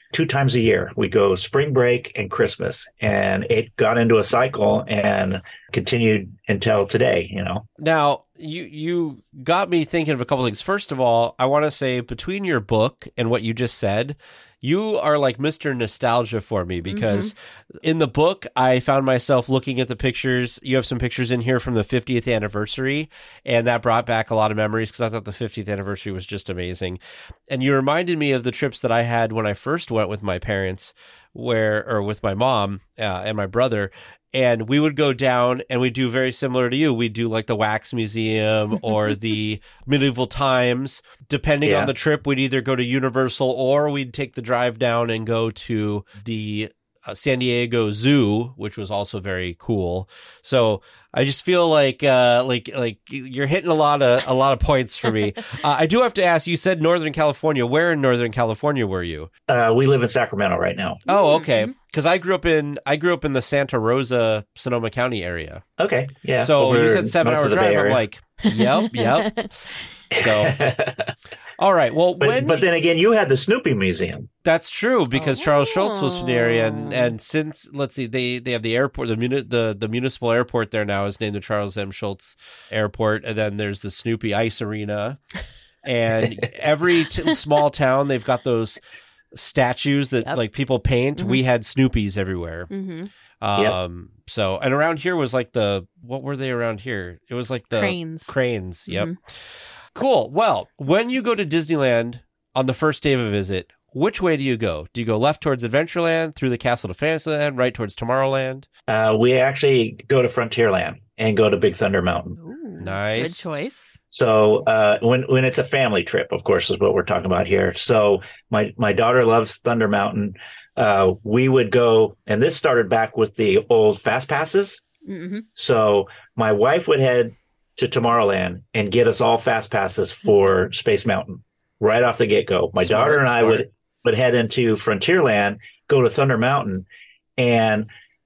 2 times a year. We go spring break and Christmas, and it got into a cycle and continued until today, you know. Now, you got me thinking of a couple things. First of all, I want to say between your book and what you just said, you are like Mr. Nostalgia for me, because in the book, I found myself looking at the pictures. You have some pictures in here from the 50th anniversary, and that brought back a lot of memories because I thought the 50th anniversary was just amazing. And you reminded me of the trips that I had when I first went with my parents, or with my mom and my brother. And we would go down and we'd do very similar to you. We'd do like the Wax Museum or the Medieval Times. Depending on the trip, we'd either go to Universal or we'd take the drive down and go to the San Diego Zoo, which was also very cool. So I just feel like you're hitting a lot of points for me. I do have to ask, you said Northern California. Where in Northern California were you? We live in Sacramento right now. Oh, okay. Because I grew up in the Santa Rosa, Sonoma County area. Okay, yeah. So you said 7-hour drive. I'm like, yep. So, all right. Well, but then again, you had the Snoopy Museum. That's true, because Charles Schultz was from the area, and since, let's see, they have the airport, the municipal airport there now is named the Charles M. Schultz Airport, and then there's the Snoopy Ice Arena, and every small town they've got those statues that like people paint. We had Snoopies everywhere. So, and around here was like what were they around here? It was like the cranes. Yep. Cool. Well, when you go to Disneyland on the first day of a visit, which way do you go? Do you go left towards Adventureland, through the Castle to Fantasyland, right towards Tomorrowland? We actually go to Frontierland and go to Big Thunder Mountain. Ooh, nice. Good choice. So when it's a family trip, of course, is what we're talking about here. So my daughter loves Thunder Mountain. We would go, and this started back with the old Fast Passes. So my wife would head to Tomorrowland and get us all Fast Passes for Space Mountain right off the get-go. My daughter and I would head into Frontierland, go to Thunder Mountain, and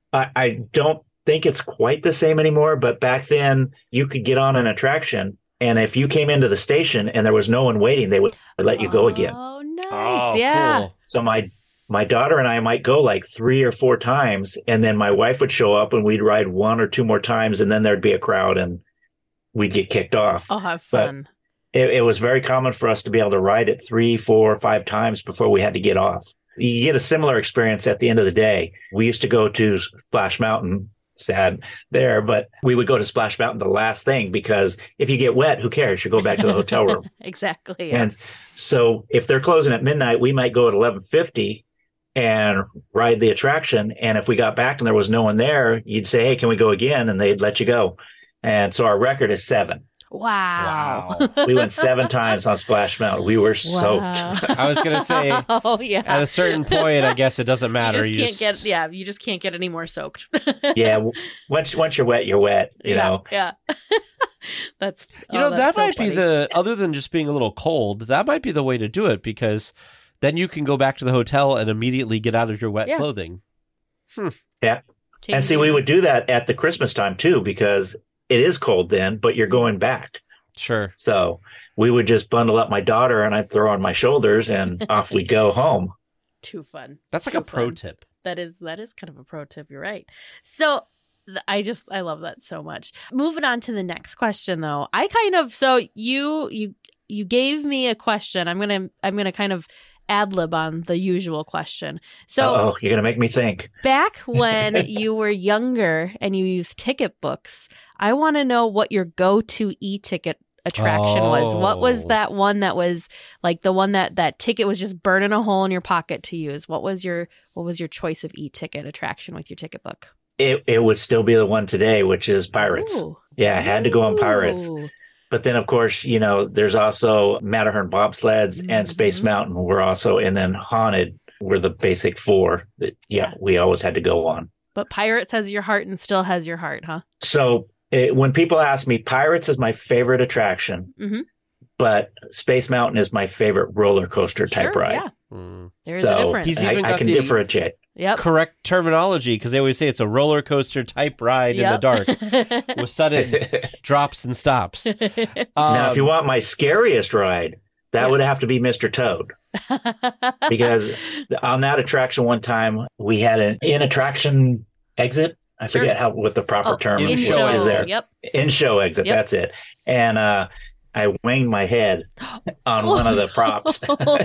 I don't think it's quite the same anymore, but back then you could get on an attraction, and if you came into the station and there was no one waiting, they would let you go again. Oh, nice. Yeah. Cool. So my daughter and I might go like 3 or 4 times, and then my wife would show up and we'd ride 1 or 2 more times, and then there'd be a crowd and we'd get kicked off. I'll have fun. It was very common for us to be able to ride it 3, 4, 5 times before we had to get off. You get a similar experience at the end of the day. We used to go to Splash Mountain, sad there, but we would go to Splash Mountain the last thing, because if you get wet, who cares? You go back to the hotel room. Exactly. Yeah. And so if they're closing at midnight, we might go at 11:50 and ride the attraction. And if we got back and there was no one there, you'd say, hey, can we go again? And they'd let you go. And so our record is 7. Wow. We went 7 times on Splash Mountain. We were soaked. I was going to say, at a certain point, I guess it doesn't matter. You just can't get any more soaked. Yeah. Once you're wet, you're wet, you know? Yeah. That's that so might funny. be other than just being a little cold, that might be the way to do it, because then you can go back to the hotel and immediately get out of your wet clothing. Yeah. And see, we would do that at the Christmas time too, because it is cold then, but you're going back. Sure. So we would just bundle up my daughter and I'd throw her on my shoulders and off we'd go home. Too fun. That's like a pro tip. That is kind of a pro tip. You're right. So I love that so much. Moving on to the next question though. You gave me a question. I'm going to kind of ad-lib on the usual question. So you're going to make me think. Back when you were younger and you used ticket books, I want to know what your go-to e-ticket attraction was. What was that one that was like the one that ticket was just burning a hole in your pocket to use? What was your choice of e-ticket attraction with your ticket book? It would still be the one today, which is Pirates. Ooh. Yeah, I had to go on Pirates. Ooh. But then, of course, there's also Matterhorn bobsleds and Space Mountain were also, and then Haunted were the basic 4 that, we always had to go on. But Pirates has your heart and still has your heart, huh? So when people ask me, Pirates is my favorite attraction, but Space Mountain is my favorite roller coaster type ride. Yeah. There's a difference. I can differentiate. Yep. Correct terminology, because they always say it's a roller coaster type ride in the dark with sudden drops and stops. Now, if you want my scariest ride, That Yeah. would have to be Mr. Toad. Because on that attraction one time, we had an in-attraction exit. I Sure. forget what the proper term in is show. there. Yep. In-show exit, Yep. that's it. And I winged my head on one of the props.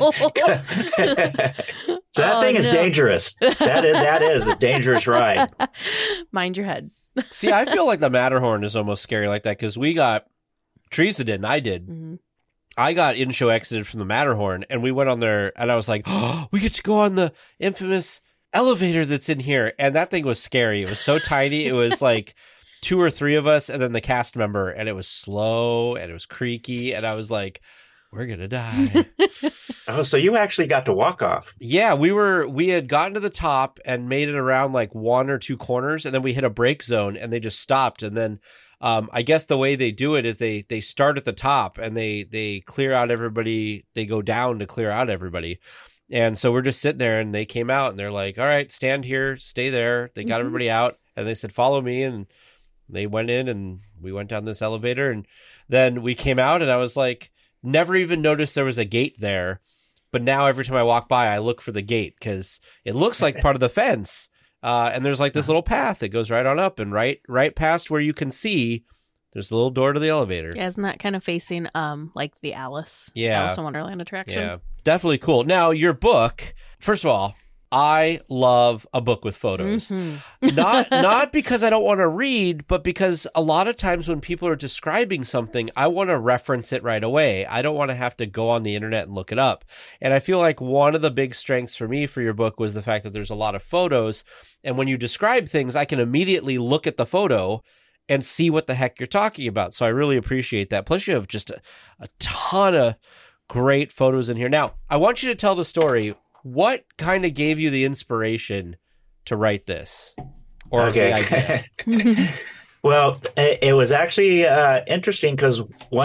So that Oh, thing is no. dangerous. That is a dangerous ride. Mind your head. See, I feel like the Matterhorn is almost scary like that because Teresa did and I did. Mhm. I got in-show exited from the Matterhorn and we went on there and I was like, oh, we get to go on the infamous elevator that's in here. And that thing was scary. It was so tiny. It was like 2 or 3 of us and then the cast member, and it was slow and it was creaky. And I was like, we're going to die. Oh, so you actually got to walk off. Yeah, we had gotten to the top and made it around like 1 or 2 corners, and then we hit a break zone and they just stopped. And then I guess the way they do it is they start at the top and they clear out everybody. They go down to clear out everybody. And so we're just sitting there and they came out and they're like, all right, stand here, stay there. They got everybody out and they said, follow me. And they went in and we went down this elevator and then we came out and I was like, never even noticed there was a gate there. But now every time I walk by, I look for the gate because it looks like part of the fence. And there's like this little path that goes right on up and right past where you can see there's a little door to the elevator. Yeah, isn't that kind of facing like the Alice Yeah. in Wonderland attraction? Yeah, definitely cool. Now, your book, first of all, I love a book with photos. Mhm. Not because I don't want to read, but because a lot of times when people are describing something, I want to reference it right away. I don't want to have to go on the internet and look it up. And I feel like one of the big strengths for me for your book was the fact that there's a lot of photos. And when you describe things, I can immediately look at the photo and see what the heck you're talking about. So I really appreciate that. Plus, you have just a ton of great photos in here. Now, I want you to tell the story. What kind of gave you the inspiration to write this? Or the idea? Well, it was actually interesting because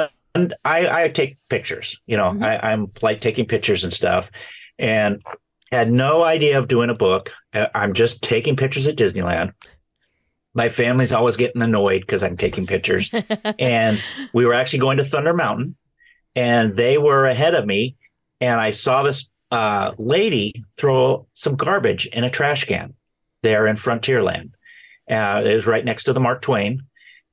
I take pictures. You know, I'm like taking pictures and stuff, and had no idea of doing a book. I'm just taking pictures at Disneyland. My family's always getting annoyed because I'm taking pictures, and we were actually going to Thunder Mountain, and they were ahead of me, and I saw this lady throw some garbage in a trash can there in Frontierland. It was right next to the Mark Twain.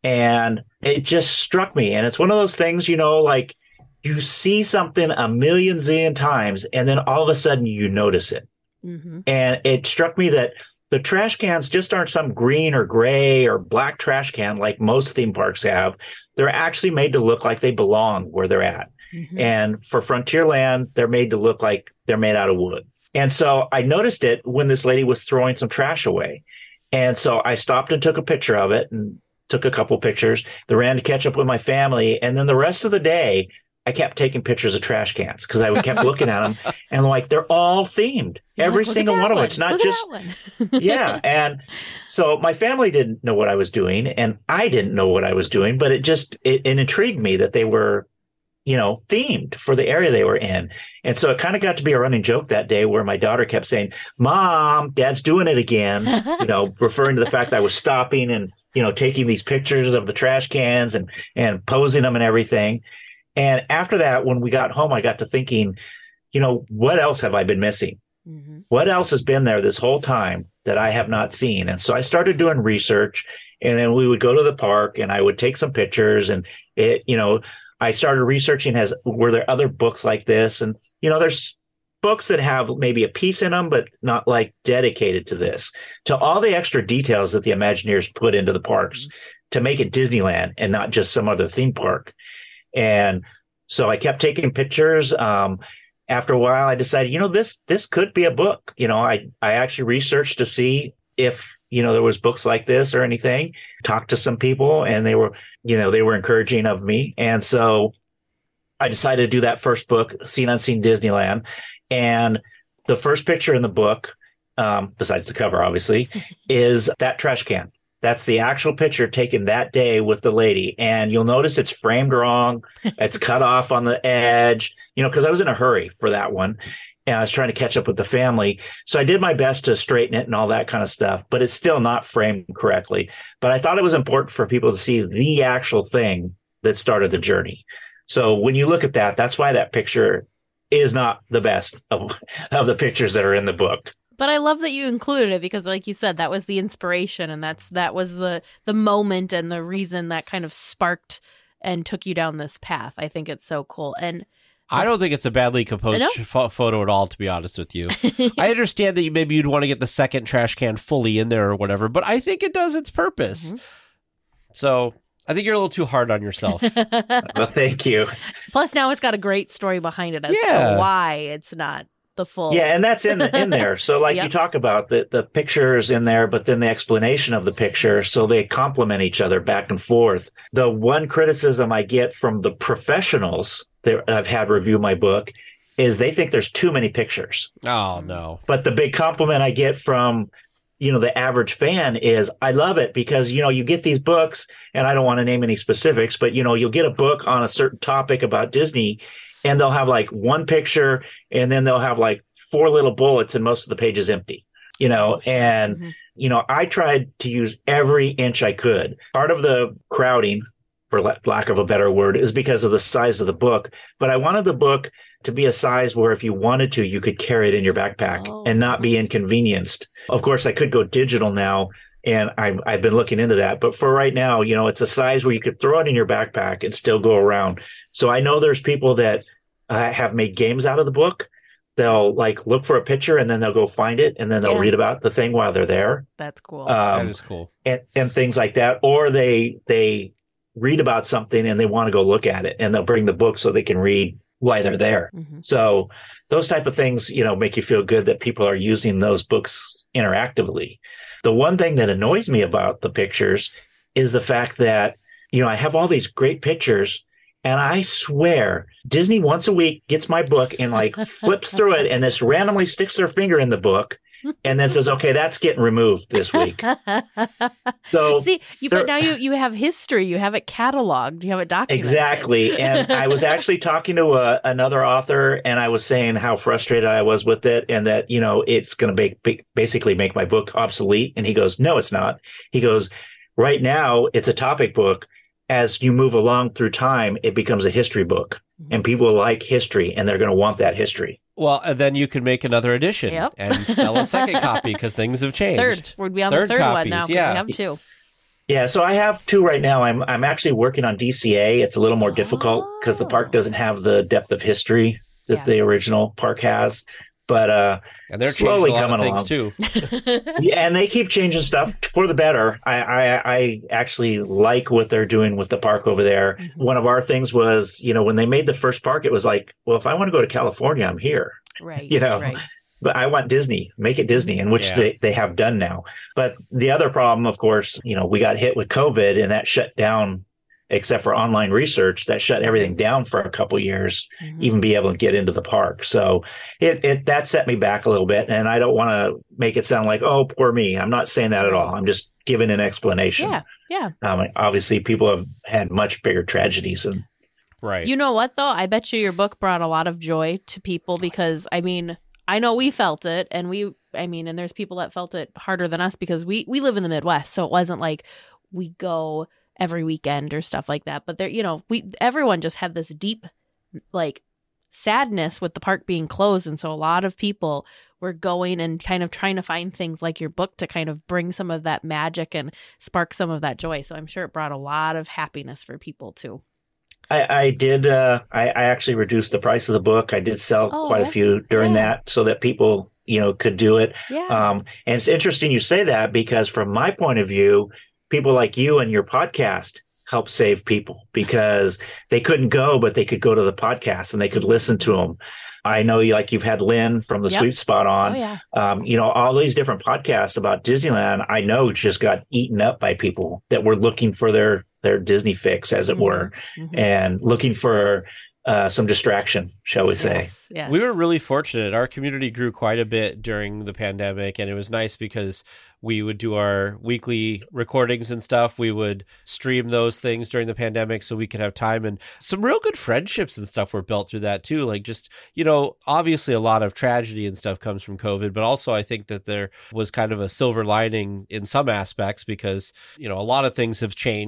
And it just struck me. And it's one of those things, you know, like you see something a million zillion times and then all of a sudden you notice it. Mhm. And it struck me that the trash cans just aren't some green or gray or black trash can like most theme parks have. They're actually made to look like they belong where they're at. Mhm. And for Frontierland, they're made to look like they're made out of wood. And so I noticed it when this lady was throwing some trash away. And so I stopped and took a picture of it and took a couple pictures. Then ran to catch up with my family. And then the rest of the day, I kept taking pictures of trash cans because I kept looking at them and like, they're all themed. Every Look at single that one of them. It's not Look at just, that one. yeah. And so my family didn't know what I was doing and I didn't know what I was doing, but it intrigued me that they were, you know, themed for the area they were in. And so it kind of got to be a running joke that day where my daughter kept saying, Mom, Dad's doing it again, you know, referring to the fact that I was stopping and, you know, taking these pictures of the trash cans and posing them and everything. And after that, when we got home, I got to thinking, you know, what else have I been missing? Mhm. What else has been there this whole time that I have not seen? And so I started doing research and then we would go to the park and I would take some pictures and it, you know, I started researching were there other books like this? And, you know, there's books that have maybe a piece in them, but not like dedicated to this, to all the extra details that the Imagineers put into the parks to make it Disneyland and not just some other theme park. And so I kept taking pictures. After a while, I decided, you know, this could be a book. You know, I actually researched to see if, you know, there was books like this or anything, talked to some people and they were encouraging of me. And so I decided to do that first book, Seen Unseen Disneyland. And the first picture in the book, besides the cover, obviously, is that trash can. That's the actual picture taken that day with the lady. And you'll notice it's framed wrong. It's cut off on the edge, you know, because I was in a hurry for that one. And I was trying to catch up with the family. So I did my best to straighten it and all that kind of stuff, but it's still not framed correctly. But I thought it was important for people to see the actual thing that started the journey. So when you look at that, that's why that picture is not the best of the pictures that are in the book. But I love that you included it because, like you said, that was the inspiration, and that was the moment and the reason that kind of sparked and took you down this path. I think it's so cool. And I don't think it's a badly composed photo at all, to be honest with you. I understand that maybe you'd want to get the second trash can fully in there or whatever, but I think it does its purpose. Mm-hmm. So I think you're a little too hard on yourself. Well, thank you. Plus, now it's got a great story behind it as to why it's not the full. Yeah, and that's in there. So like you talk about, the pictures in there, but then the explanation of the picture, so they complement each other back and forth. The one criticism I get from the professionals that I've had review my book is they think there's too many pictures. Oh, no. But the big compliment I get from, the average fan is, I love it because, you get these books, and I don't want to name any specifics, but, you'll get a book on a certain topic about Disney, and they'll have like one picture, and then they'll have like 4 little bullets, and most of the page is empty, and, I tried to use every inch I could. Part of the crowding, for lack of a better word, is because of the size of the book. But I wanted the book to be a size where if you wanted to, you could carry it in your backpack and not be inconvenienced. Of course, I could go digital now, and I've been looking into that. But for right now, it's a size where you could throw it in your backpack and still go around. So I know there's people that have made games out of the book. They'll like look for a picture, and then they'll go find it, and then they'll read about the thing while they're there. That's cool. That is cool. And things like that. Or they read about something and they want to go look at it, and they'll bring the book so they can read while they're there. Mm-hmm. So those type of things, make you feel good that people are using those books interactively. The one thing that annoys me about the pictures is the fact that, I have all these great pictures, and I swear Disney once a week gets my book and like flips through it and just randomly sticks their finger in the book and then says, okay, that's getting removed this week. So see, but now you have history, you have it cataloged, you have it documented. Exactly. And I was actually talking to another author, and I was saying how frustrated I was with it, and that, it's going to basically make my book obsolete. And he goes, no, it's not. He goes, right now it's a topic book. As you move along through time, it becomes a history book, and people like history, and they're going to want that history. Well, and then you can make another edition and sell a second copy because things have changed. Third. We'd be on the third one now because we have 2. Yeah, so I have 2 right now. I'm actually working on DCA. It's a little more difficult because the park doesn't have the depth of history that the original park has. But and they're slowly changing a lot coming of things along. too. Yeah, and they keep changing stuff for the better. I actually like what they're doing with the park over there. Mm-hmm. One of our things was, when they made the first park, it was like, well, if I want to go to California, I'm here. Right. Right. But I want Disney, make it Disney, and which they have done now. But the other problem, of course, we got hit with COVID, and that shut down, except for online research, that shut everything down for a couple years, even be able to get into the park. So that set me back a little bit. And I don't want to make it sound like, oh, poor me. I'm not saying that at all. I'm just giving an explanation. Yeah. Obviously, people have had much bigger tragedies. And right. You know what, though? I bet you your book brought a lot of joy to people because, I know we felt it, and and there's people that felt it harder than us because we live in the Midwest. So it wasn't like we go every weekend or stuff like that. But there, everyone just had this deep, sadness with the park being closed. And so a lot of people were going and kind of trying to find things like your book to kind of bring some of that magic and spark some of that joy. So I'm sure it brought a lot of happiness for people too. I did. I actually reduced the price of the book. I did sell quite a few during that so that people, could do it. Yeah. And it's interesting you say that because from my point of view, people like you and your podcast help save people because they couldn't go, but they could go to the podcast and they could listen to them. I know you've had Lynn from the Sweet Spot on. Oh, yeah. All these different podcasts about Disneyland, I know just got eaten up by people that were looking for their Disney fix, as it were, and looking for some distraction, shall we say. Yes. We were really fortunate. Our community grew quite a bit during the pandemic, and it was nice because we would do our weekly recordings and stuff. We would stream those things during the pandemic so we could have time, and some real good friendships and stuff were built through that too. Like just, obviously a lot of tragedy and stuff comes from COVID, but also I think that there was kind of a silver lining in some aspects because, a lot of things have changed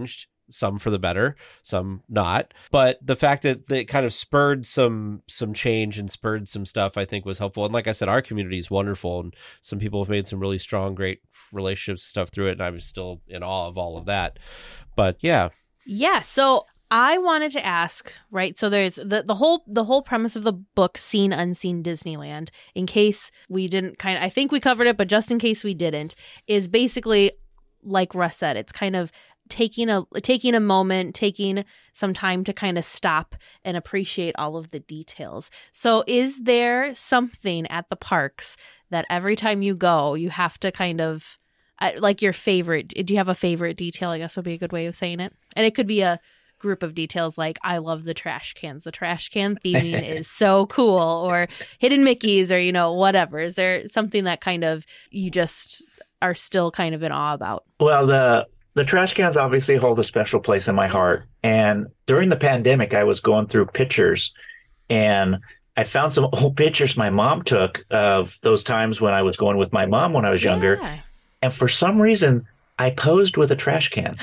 some for the better, some not. But the fact that it kind of spurred some change and spurred some stuff, I think was helpful. And like I said, our community is wonderful, and some people have made some really strong, great relationships stuff through it. And I'm still in awe of all of that. But yeah. Yeah. So I wanted to ask, right? So there's the whole premise of the book, Seen Unseen Disneyland, in case we didn't I think we covered it, but just in case we didn't, is basically, like Russ said, it's kind of taking a moment, taking some time to kind of stop and appreciate all of the details. So is there something at the parks that every time you go, you have to kind of, like your favorite, do you have a favorite detail, I guess would be a good way of saying it? And it could be a group of details like, I love the trash cans. The trash can theming is so cool, or hidden Mickeys, or, whatever. Is there something that kind of you just are still kind of in awe about? Well, the trash cans obviously hold a special place in my heart. And during the pandemic, I was going through pictures, and I found some old pictures my mom took of those times when I was going with my mom when I was younger. Yeah. And for some reason, I posed with a trash can.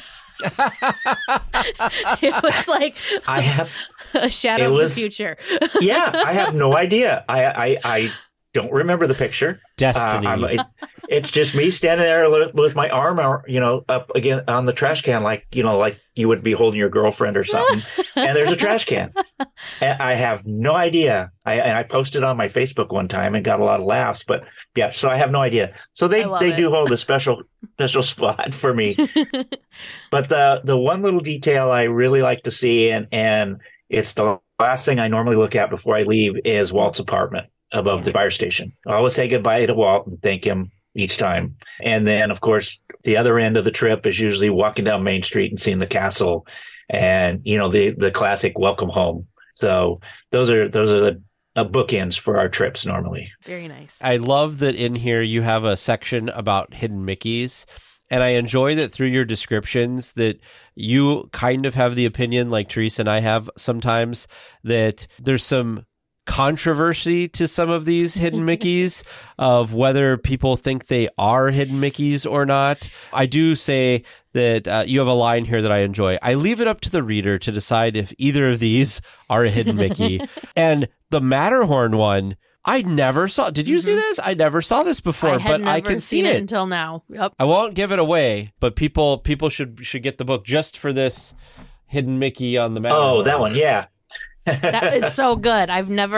It was like I have a shadow of the future. Yeah, I have no idea. I don't remember the picture. Destiny. It's just me standing there with my arm, up again on the trash can, like you would be holding your girlfriend or something. And there's a trash can. And I have no idea. I posted on my Facebook one time and got a lot of laughs. But yeah, so I have no idea. So they do hold a special spot for me. But the one little detail I really like to see, and it's the last thing I normally look at before I leave, is Walt's apartment above the fire station. I always say goodbye to Walt and thank him each time. And then, of course, the other end of the trip is usually walking down Main Street and seeing the castle and, the classic welcome home. So those are the bookends for our trips normally. Very nice. I love that in here you have a section about hidden Mickeys. And I enjoy that through your descriptions that you kind of have the opinion, like Teresa and I have sometimes, that there's some controversy to some of these hidden Mickeys of whether people think they are hidden Mickeys or not. I do say that you have a line here that I enjoy. I leave it up to the reader to decide if either of these are a hidden Mickey. And the Matterhorn one, I never saw. Did you see this? I never saw this before, but I can see it until now. Yep. I won't give it away, but people should get the book just for this hidden Mickey on the Matterhorn. Oh, that one, yeah. That is so good. I'm going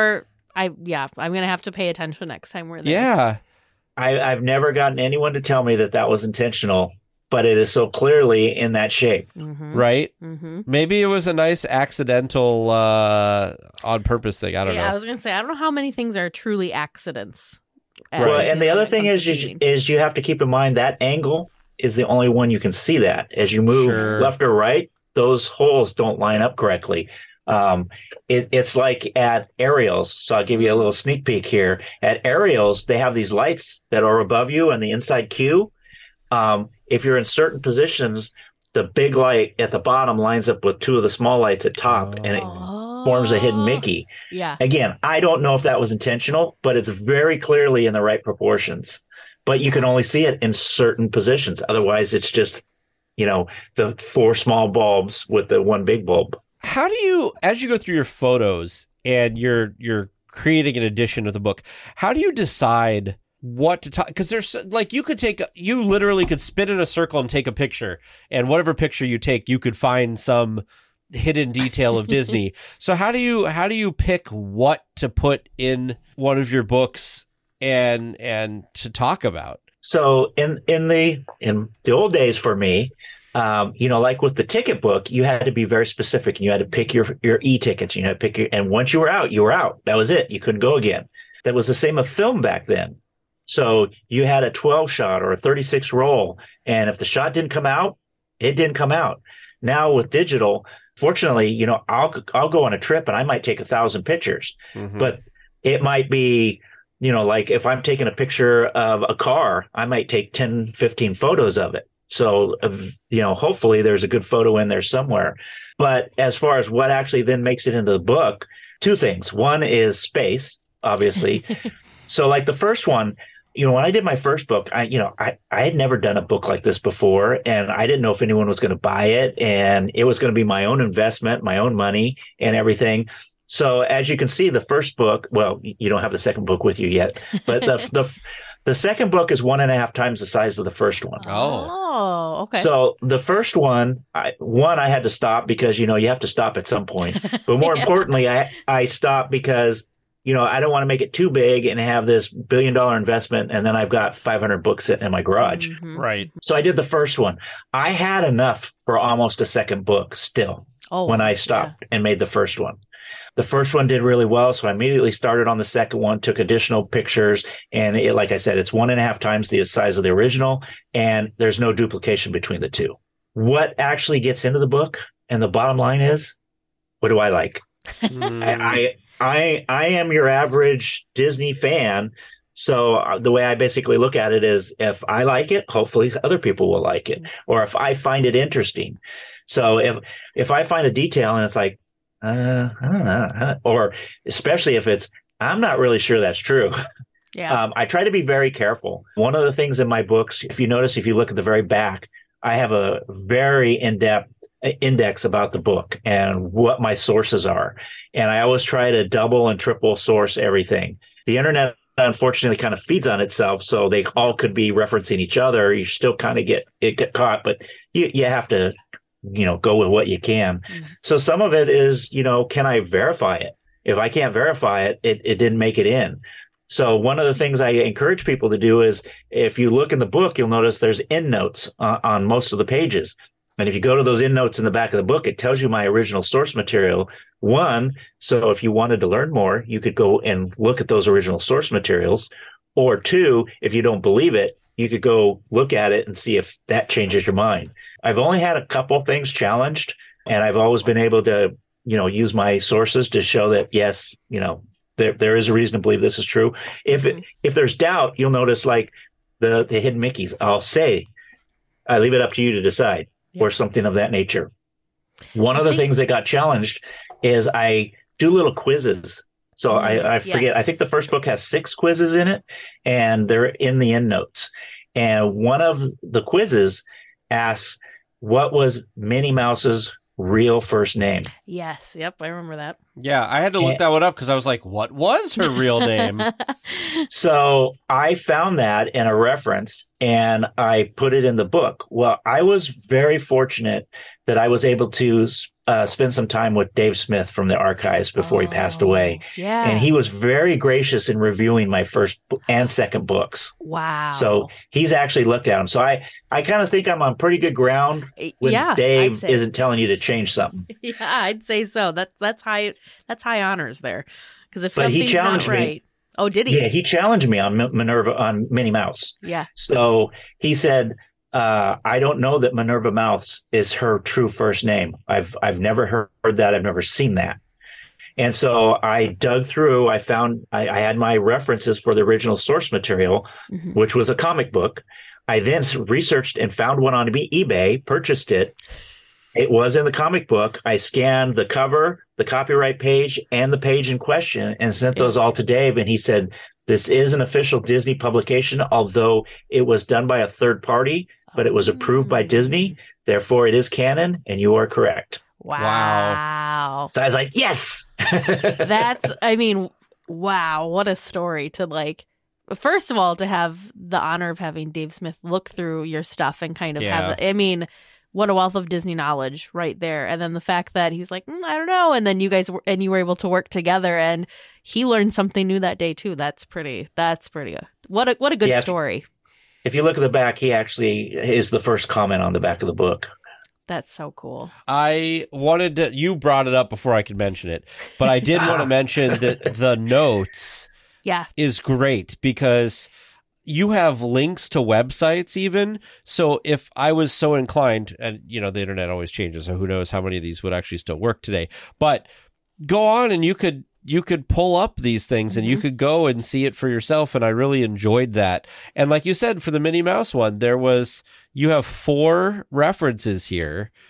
to have to pay attention next time we're there. Yeah. I've never gotten anyone to tell me that was intentional, but it is so clearly in that shape. Mm-hmm. Right? Mm-hmm. Maybe it was a nice accidental on purpose thing. I don't know. I was going to say, I don't know how many things are truly accidents. Well, and the other thing is you have to keep in mind that angle is the only one you can see that. As you move left or right, those holes don't line up correctly. It's like at Ariel's. So I'll give you a little sneak peek here. At Ariel's, they have these lights that are above you and the inside queue. If you're in certain positions, the big light at the bottom lines up with two of the small lights at top, and it forms a hidden Mickey. Yeah. Again, I don't know if that was intentional, but it's very clearly in the right proportions. But you can only see it in certain positions. Otherwise, it's just, the four small bulbs with the one big bulb. How do you, as you go through your photos and you're creating an edition of the book, how do you decide what to talk? Because there's you literally could spin in a circle and take a picture, and whatever picture you take, you could find some hidden detail of Disney. So how do you pick what to put in one of your books and to talk about? So in the old days for me, like with the ticket book, you had to be very specific, and you had to pick your e-tickets. You had to pick and once you were out. That was it. You couldn't go again. That was the same of film back then. So you had a 12 shot or a 36 roll, and if the shot didn't come out, it didn't come out. Now with digital, fortunately, I'll go on a trip and I might take 1,000 pictures, but it might be, like if I'm taking a picture of a car, I might take 10, 15 photos of it. So, hopefully there's a good photo in there somewhere. But as far as what actually then makes it into the book, two things. One is space, obviously. So like the first one, when I did my first book, I had never done a book like this before, and I didn't know if anyone was going to buy it, and it was going to be my own investment, my own money and everything. So as you can see, the first book, well, you don't have the second book with you yet, but the second book is 1.5 times the size of the first one. Oh, okay. So the first one, I had to stop because, you have to stop at some point. But more importantly, I stopped because, I don't want to make it too big and have this $1 billion investment. And then I've got 500 books sitting in my garage. Mm-hmm. Right. So I did the first one. I had enough for almost a second book still when I stopped and made the first one. The first one did really well, so I immediately started on the second one, took additional pictures, and like I said, it's 1.5 times the size of the original, and there's no duplication between the two. What actually gets into the book, and the bottom line is, what do I like? I am your average Disney fan, so the way I basically look at it is, if I like it, hopefully other people will like it, or if I find it interesting. So if I find a detail and it's like, I don't know. Or especially if it's, I'm not really sure that's true. Yeah. I try to be very careful. One of the things in my books, if you look at the very back, I have a very in-depth index about the book and what my sources are. And I always try to double and triple source everything. The internet, unfortunately, kind of feeds on itself. So they all could be referencing each other. You still kind of get caught, but you have to go with what you can. So some of it is, can I verify it? If I can't verify it, it didn't make it in. So one of the things I encourage people to do is, if you look in the book, you'll notice there's endnotes on most of the pages. And if you go to those endnotes in the back of the book, it tells you my original source material. One, so if you wanted to learn more, you could go and look at those original source materials. Or two, if you don't believe it, you could go look at it and see if that changes your mind. I've only had a couple things challenged, and I've always been able to, use my sources to show that, yes, there is a reason to believe this is true. If there's doubt, you'll notice like the hidden Mickeys. I'll say, I leave it up to you to decide, or something of that nature. One of the things that got challenged is I do little quizzes. So I forget, yes. I think the first book has 6 quizzes in it, and they're in the endnotes. And one of the quizzes asks, what was Minnie Mouse's real first name? Yes. Yep. I remember that. Yeah. I had to look that one up because I was like, what was her real name? So I found that in a reference and I put it in the book. Well, I was very fortunate that I was able to spend some time with Dave Smith from the archives before he passed away. Yeah. And he was very gracious in reviewing my first and second books. Wow. So he's actually looked at them. So I kind of think I'm on pretty good ground when Dave isn't telling you to change something. Yeah, I'd say so. That's high honors there. Because if but something's not right. Oh, did he? Yeah, he challenged me on Minnie Mouse. Yeah. So he said, I don't know that Minerva Mouse is her true first name. I've never heard that. I've never seen that. And so I dug through. I found I had my references for the original source material, which was a comic book. I then researched and found one on eBay, purchased it. It was in the comic book. I scanned the cover, the copyright page, and the page in question and sent those all to Dave. And he said, this is an official Disney publication, although it was done by a third party, but it was approved by Disney. Therefore, it is canon, and you are correct. Wow. So I was like, yes. Wow. What a story to first of all, to have the honor of having Dave Smith look through your stuff and kind of what a wealth of Disney knowledge right there. And then the fact that he's like, I don't know. And then you were able to work together and he learned something new that day too. That's pretty what a good story. If you look at the back, he actually is the first comment on the back of the book. That's so cool. I wanted to, you brought it up before I could mention it, but I did want to mention that the notes is great because you have links to websites even. So if I was so inclined, and the internet always changes, so who knows how many of these would actually still work today, but go on and you could pull up these things and you could go and see it for yourself. And I really enjoyed that. And like you said, for the Minnie Mouse one, you have 4 references here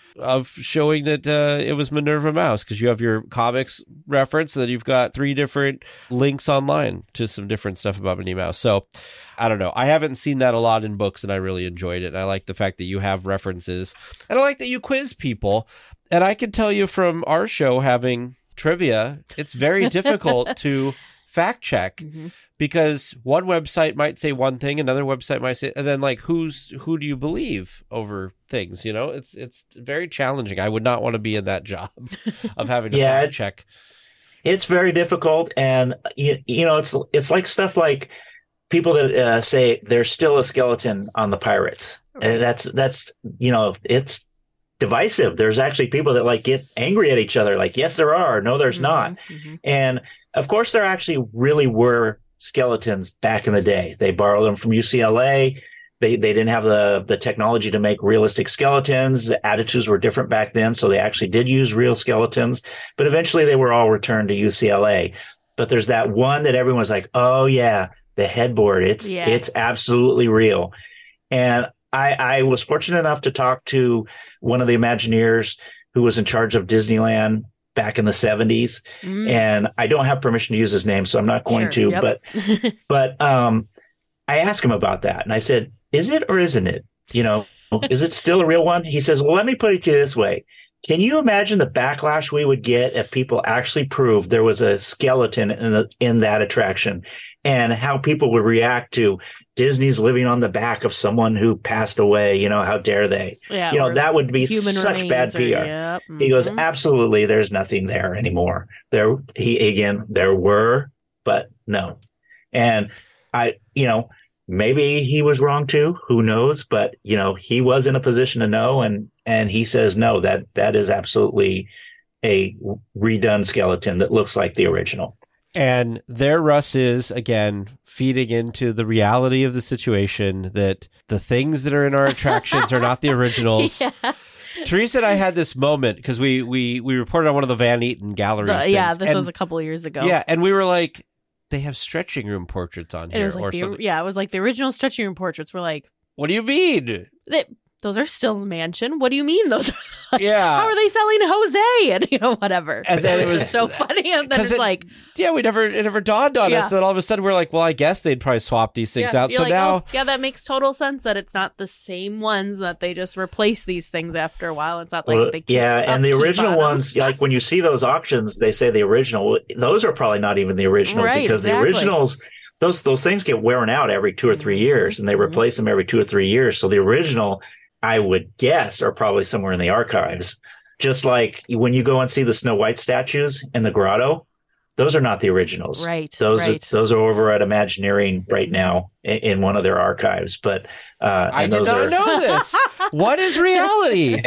of showing that it was Minerva Mouse, because you have your comics reference, and then you've got 3 different links online to some different stuff about Minnie Mouse. So I don't know. I haven't seen that a lot in books, and I really enjoyed it. And I like the fact that you have references, and I like that you quiz people. And I can tell you from our show having trivia, it's very difficult to fact check because one website might say one thing, another website might say, and then like who do you believe over things? You know, it's very challenging. I would not want to be in that job of having to fact check. It's very difficult, and you know, it's like stuff like people that say there's still a skeleton on the pirates, and that's you know, it's divisive. There's actually people that like get angry at each other, like, yes, there are, no, there's not. And of course, there actually really were skeletons back in the day. They borrowed them from UCLA. They didn't have the technology to make realistic skeletons. The attitudes were different back then, so they actually did use real skeletons. But eventually, they were all returned to UCLA. But there's that one that everyone's like, oh yeah, the headboard. It's absolutely real. And I was fortunate enough to talk to one of the Imagineers who was in charge of Disneyland back in the 70s. And I don't have permission to use his name, so I'm not going to. Yep. But I asked him about that. And I said, is it or isn't it? You know, is it still a real one? He says, well, let me put it to you this way. Can you imagine the backlash we would get if people actually proved there was a skeleton in that attraction, and how people would react to Disney's living on the back of someone who passed away? You know, how dare they? Yeah, you know, that would be such bad PR. He goes, absolutely, there's nothing there anymore. There were, but no. And you know, maybe he was wrong too. Who knows? But you know, he was in a position to know, and he says no. That is absolutely a redone skeleton that looks like the original. And there Russ is, again, feeding into the reality of the situation that the things that are in our attractions are not the originals. Yeah. Teresa and I had this moment because we reported on one of the Van Eaton galleries. This was a couple of years ago. Yeah, and we were like, they have stretching room portraits on here. It was like it was like the original stretching room portraits were like, what do you mean? Those are still in the mansion. What do you mean those are yeah. How are they selling Jose? And, you know, whatever. And then it was just so funny. And then it's like... Yeah, it never dawned on us. Then all of a sudden we're like, well, I guess they'd probably swap these things out. So like, now... Oh, yeah, that makes total sense that it's not the same ones, that they just replace these things after a while. It's not like they keep and the original ones, like when you see those auctions, they say the original. Those are probably not even the original, right, because the originals... Those things get wearing out every 2 or 3 years, and they replace them every 2 or 3 years. So the original... I would guess are probably somewhere in the archives. Just like when you go and see the Snow White statues in the grotto, those are not the originals. Right. Those are over at Imagineering right now in one of their archives. But I did not know this. What is reality?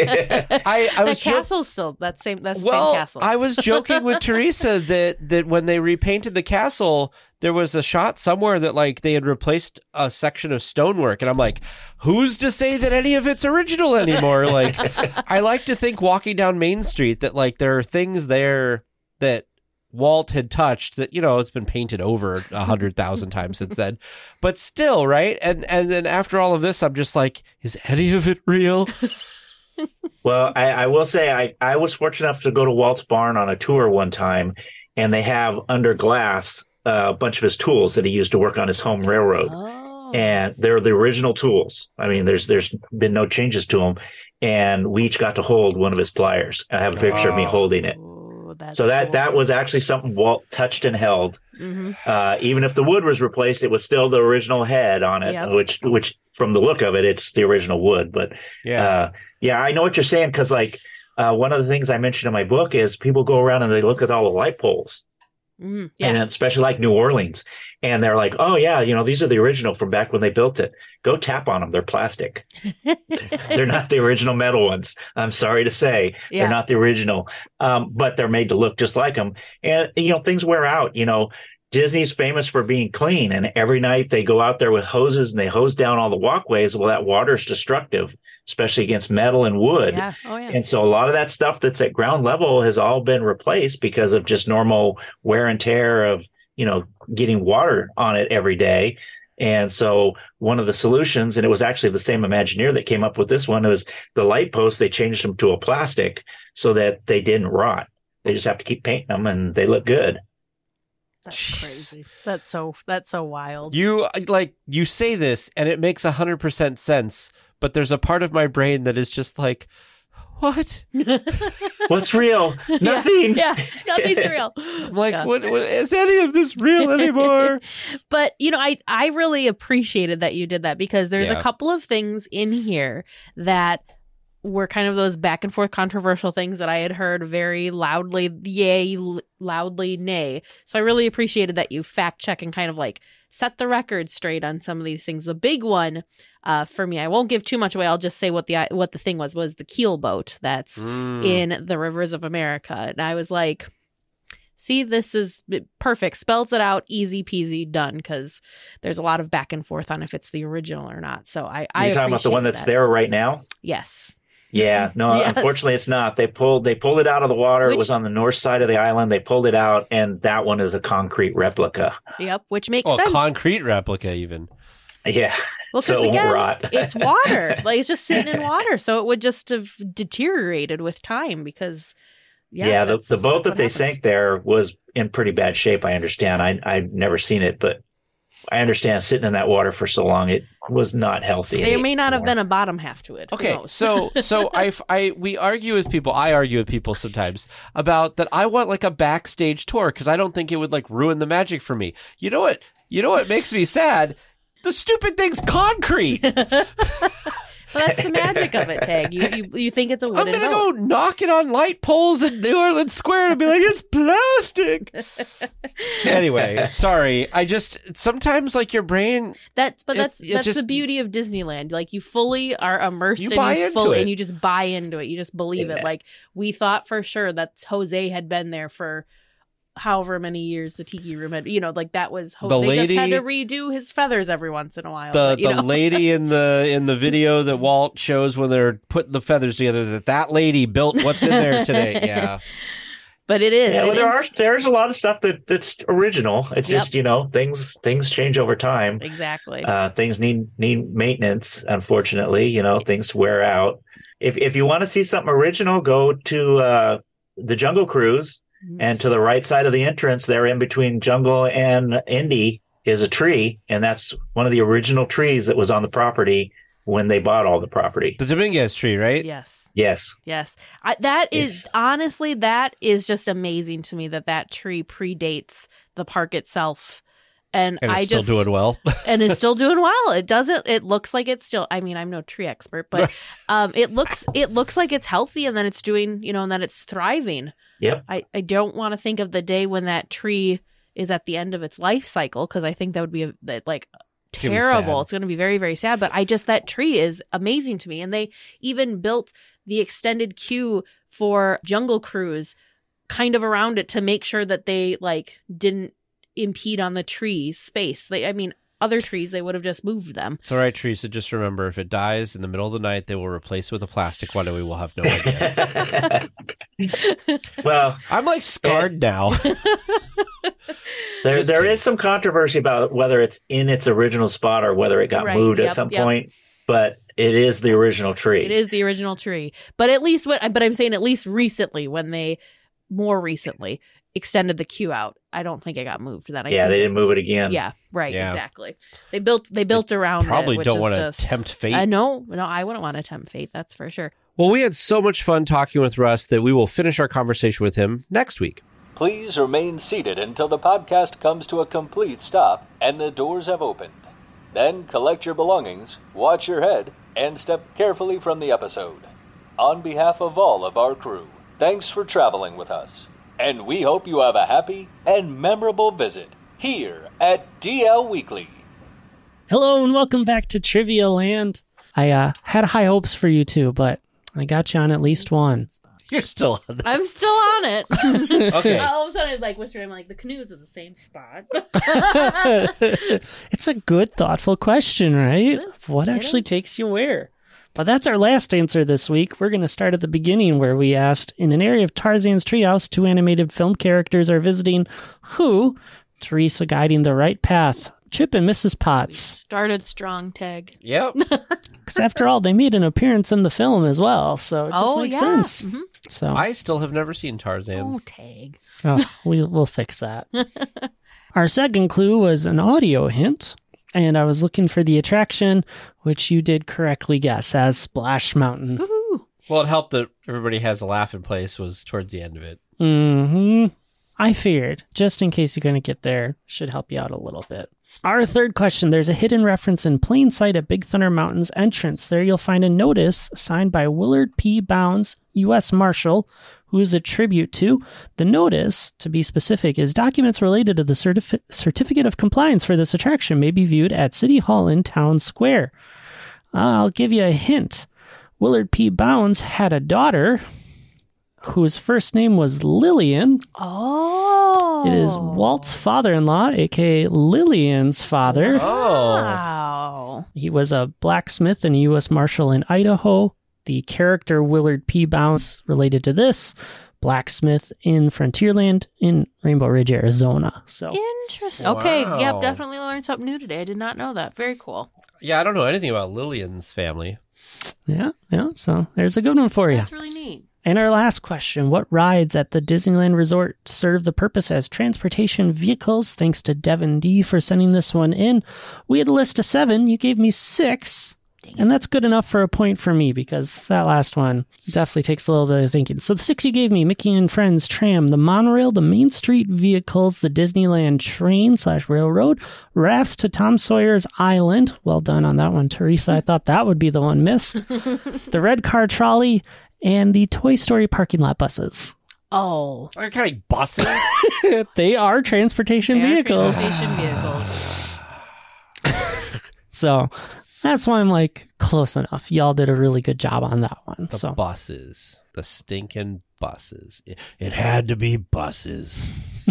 I was castle's still that's the same castle. I was joking with Teresa that when they repainted the castle, there was a shot somewhere that like they had replaced a section of stonework, and I'm like, who's to say that any of it's original anymore? Like, I like to think walking down Main Street that like there are things there that Walt had touched that, you know, it's been painted over 100,000 times since then, but still, right? And then after all of this, I'm just like, is any of it real? Well, I will say I was fortunate enough to go to Walt's barn on a tour one time, and they have under glass a bunch of his tools that he used to work on his home railroad. Oh. And they're the original tools. I mean, there's been no changes to them. And we each got to hold one of his pliers. I have a picture of me holding it. So that was actually something Walt touched and held. Mm-hmm. Even if the wood was replaced, it was still the original head on it, which from the look of it, it's the original wood. But I know what you're saying, because like one of the things I mentioned in my book is people go around and they look at all the light poles. And especially like New Orleans, and they're like, oh yeah, you know, these are the original from back when they built it. Go tap on them. They're plastic. They're not the original metal ones. I'm sorry to say. They're not the original, but they're made to look just like them. And you know, things wear out. You know, Disney's famous for being clean, and every night they go out there with hoses and they hose down all the walkways. Well, that water is destructive, especially against metal and wood. Yeah. Oh, yeah. And so a lot of that stuff that's at ground level has all been replaced because of just normal wear and tear of, you know, getting water on it every day. And so one of the solutions, and it was actually the same Imagineer that came up with this one, was the light posts. They changed them to a plastic so that they didn't rot. They just have to keep painting them and they look good. That's Jeez. crazy. That's so wild. You say this and it makes 100% sense, but there's a part of my brain that is just like, what? What's real? Nothing. Yeah, nothing's real. I'm like, Yeah. what is any of this real anymore? But, I really appreciated that you did that because there's Yeah. a couple of things in here that were kind of those back and forth controversial things that I had heard very loudly, yay, loudly, nay. So I really appreciated that you fact check and kind of like set the record straight on some of these things. The big one for me, I won't give too much away. I'll just say what the thing was the keel boat that's in the rivers of America. And I was like, see, this is perfect. Spells it out, easy peasy, done. Because there's a lot of back and forth on if it's the original or not. So I You're talking about the one that's that. there right now? Yes. Yeah, no, Yes. Unfortunately it's not. They pulled it out of the water. It was on the north side of the island. They pulled it out, and that one is a concrete replica. Yep. Which makes Oh, sense. concrete replica even. Yeah. Well, So because it won't again, rot. it's water. Like it's just sitting in water, so it would just have deteriorated with time. Because Yeah, the that's boat that what they happens. sank there was in pretty bad shape, I understand. I've never seen it, but I understand sitting in that water for so long, it was not healthy. There may not have anymore. been a bottom half to it. Who Okay, knows? so we argue with people. I argue with people sometimes about that. I want like a backstage tour because I don't think it would like ruin the magic for me. You know what? Makes me sad? The stupid thing's concrete. Well, that's the magic of it, Tag. You think it's a I'm wooden gonna boat. go knock it on light poles in New Orleans Square and be like, it's plastic. Anyway, sorry. I just sometimes like your brain. That's it just- the beauty of Disneyland. Like you fully are immersed You in buy you into fully, it. and you just buy into it. You just believe it. Yeah. Like we thought for sure that Jose had been there for however many years the tiki room had. Like that was The they just had lady- to redo his feathers every once in a while. The but, you know. lady in the video that Walt shows when they're putting the feathers together, that lady built what's in there today. Yeah. But it is. Yeah, it well, is- there's a lot of stuff that's original. It's Yep. just, things change over time. Exactly. Things need maintenance, unfortunately. Things wear out. If you want to see something original, go to the Jungle Cruise, and to the right side of the entrance, there in between Jungle and Indy, is a tree, and that's one of the original trees that was on the property when they bought all the property. The Dominguez tree, right? Yes. Yes. Yes. Honestly, that is just amazing to me that tree predates the park itself. And And it's I still just doing well. and it's still doing well. It looks like it's still, I mean, I'm no tree expert, but it looks like it's healthy and then it's doing, and then it's thriving. Yep. I don't want to think of the day when that tree is at the end of its life cycle, because I think that would be gonna be terrible. sad. It's going to be very, very sad. But that tree is amazing to me. And they even built the extended queue for Jungle Cruise kind of around it to make sure that they didn't impede on the tree space. Other trees, they would have just moved them. It's all right, Teresa. Just remember, if it dies in the middle of the night, they will replace it with a plastic one and we will have no idea. Well, I'm scarred now. Just there kidding. is some controversy about whether it's in its original spot or whether it got Right, moved yep, at some yep. point, but it is the original tree. It is the original tree. But I'm saying at least recently, when they more recently extended the queue out, I don't think it got moved then. They didn't move it again. Yeah, right, Yeah. exactly. They built around Probably it, which don't is want to just, tempt fate. No, I wouldn't want to tempt fate. That's for sure. Well, we had so much fun talking with Russ that we will finish our conversation with him next week. Please remain seated until the podcast comes to a complete stop and the doors have opened. Then collect your belongings, watch your head, and step carefully from the episode. On behalf of all of our crew, thanks for traveling with us. And we hope you have a happy and memorable visit here at DL Weekly. Hello and welcome back to Trivia Land. I had high hopes for you two, but I got you on at least one. You're still on this. I'm still on it. Okay. All of a sudden, whispering, the canoes is the same spot. It's a good, thoughtful question, right? It is. What It actually is. takes you where? But that's our last answer this week. We're going to start at the beginning where we asked, in an area of Tarzan's treehouse, 2 animated film characters are visiting who? Teresa guiding the right path Chip and Mrs. Potts. Started strong, Tag. Yep. Because after all, they made an appearance in the film as well, so it just makes sense. Mm-hmm. So I still have never seen Tarzan. Oh, Tag. we'll fix that. Our second clue was an audio hint, and I was looking for the attraction, which you did correctly guess as Splash Mountain. Woohoo. Well, it helped that everybody has a laugh in place was towards the end of it. Mm-hmm. I figured, just in case you're going to get there, should help you out a little bit. Our third question, there's a hidden reference in plain sight at Big Thunder Mountain's entrance. There you'll find a notice signed by Willard P. Bounds, U.S. Marshal, who is a tribute to. The notice, to be specific, is documents related to the certificate of compliance for this attraction may be viewed at City Hall in Town Square. I'll give you a hint. Willard P. Bounds had a daughter whose first name was Lillian. Oh. It is Walt's father-in-law, a.k.a. Lillian's father. Oh. Wow. He was a blacksmith and a U.S. Marshal in Idaho. The character Willard P. Bounds related to this blacksmith in Frontierland in Rainbow Ridge, Arizona. So Interesting. Okay. Wow. Yep. Definitely learned something new today. I did not know that. Very cool. Yeah, I don't know anything about Lillian's family. yeah. So there's a good one for you. That's really neat. And our last question, what rides at the Disneyland Resort serve the purpose as transportation vehicles? Thanks to Devin D for sending this one in. We had a list of 7. You gave me 6. And that's good enough for a point for me because that last one definitely takes a little bit of thinking. So the 6 you gave me, Mickey and Friends Tram, the monorail, the Main Street vehicles, the Disneyland train/railroad, rafts to Tom Sawyer's Island. Well done on that one, Teresa. I thought that would be the one missed. The red car trolley, and the Toy Story parking lot buses. Oh. Are kind of buses? They are transportation vehicles. Transportation vehicles. So that's why I'm like, close enough. Y'all did a really good job on that one. The buses. The stinking buses. It had to be buses.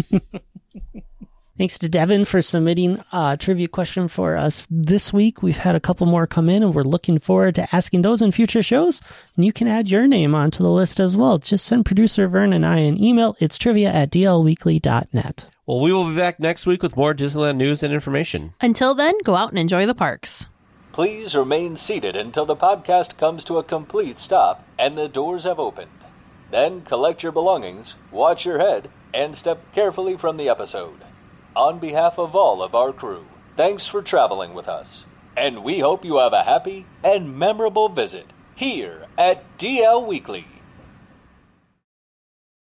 Thanks to Devin for submitting a trivia question for us this week. We've had a couple more come in, and we're looking forward to asking those in future shows. And you can add your name onto the list as well. Just send producer Vern and I an email. It's trivia@dlweekly.net. Well, we will be back next week with more Disneyland news and information. Until then, go out and enjoy the parks. Please remain seated until the podcast comes to a complete stop and the doors have opened. Then collect your belongings, watch your head, and step carefully from the episode. On behalf of all of our crew, thanks for traveling with us. And we hope you have a happy and memorable visit here at DL Weekly.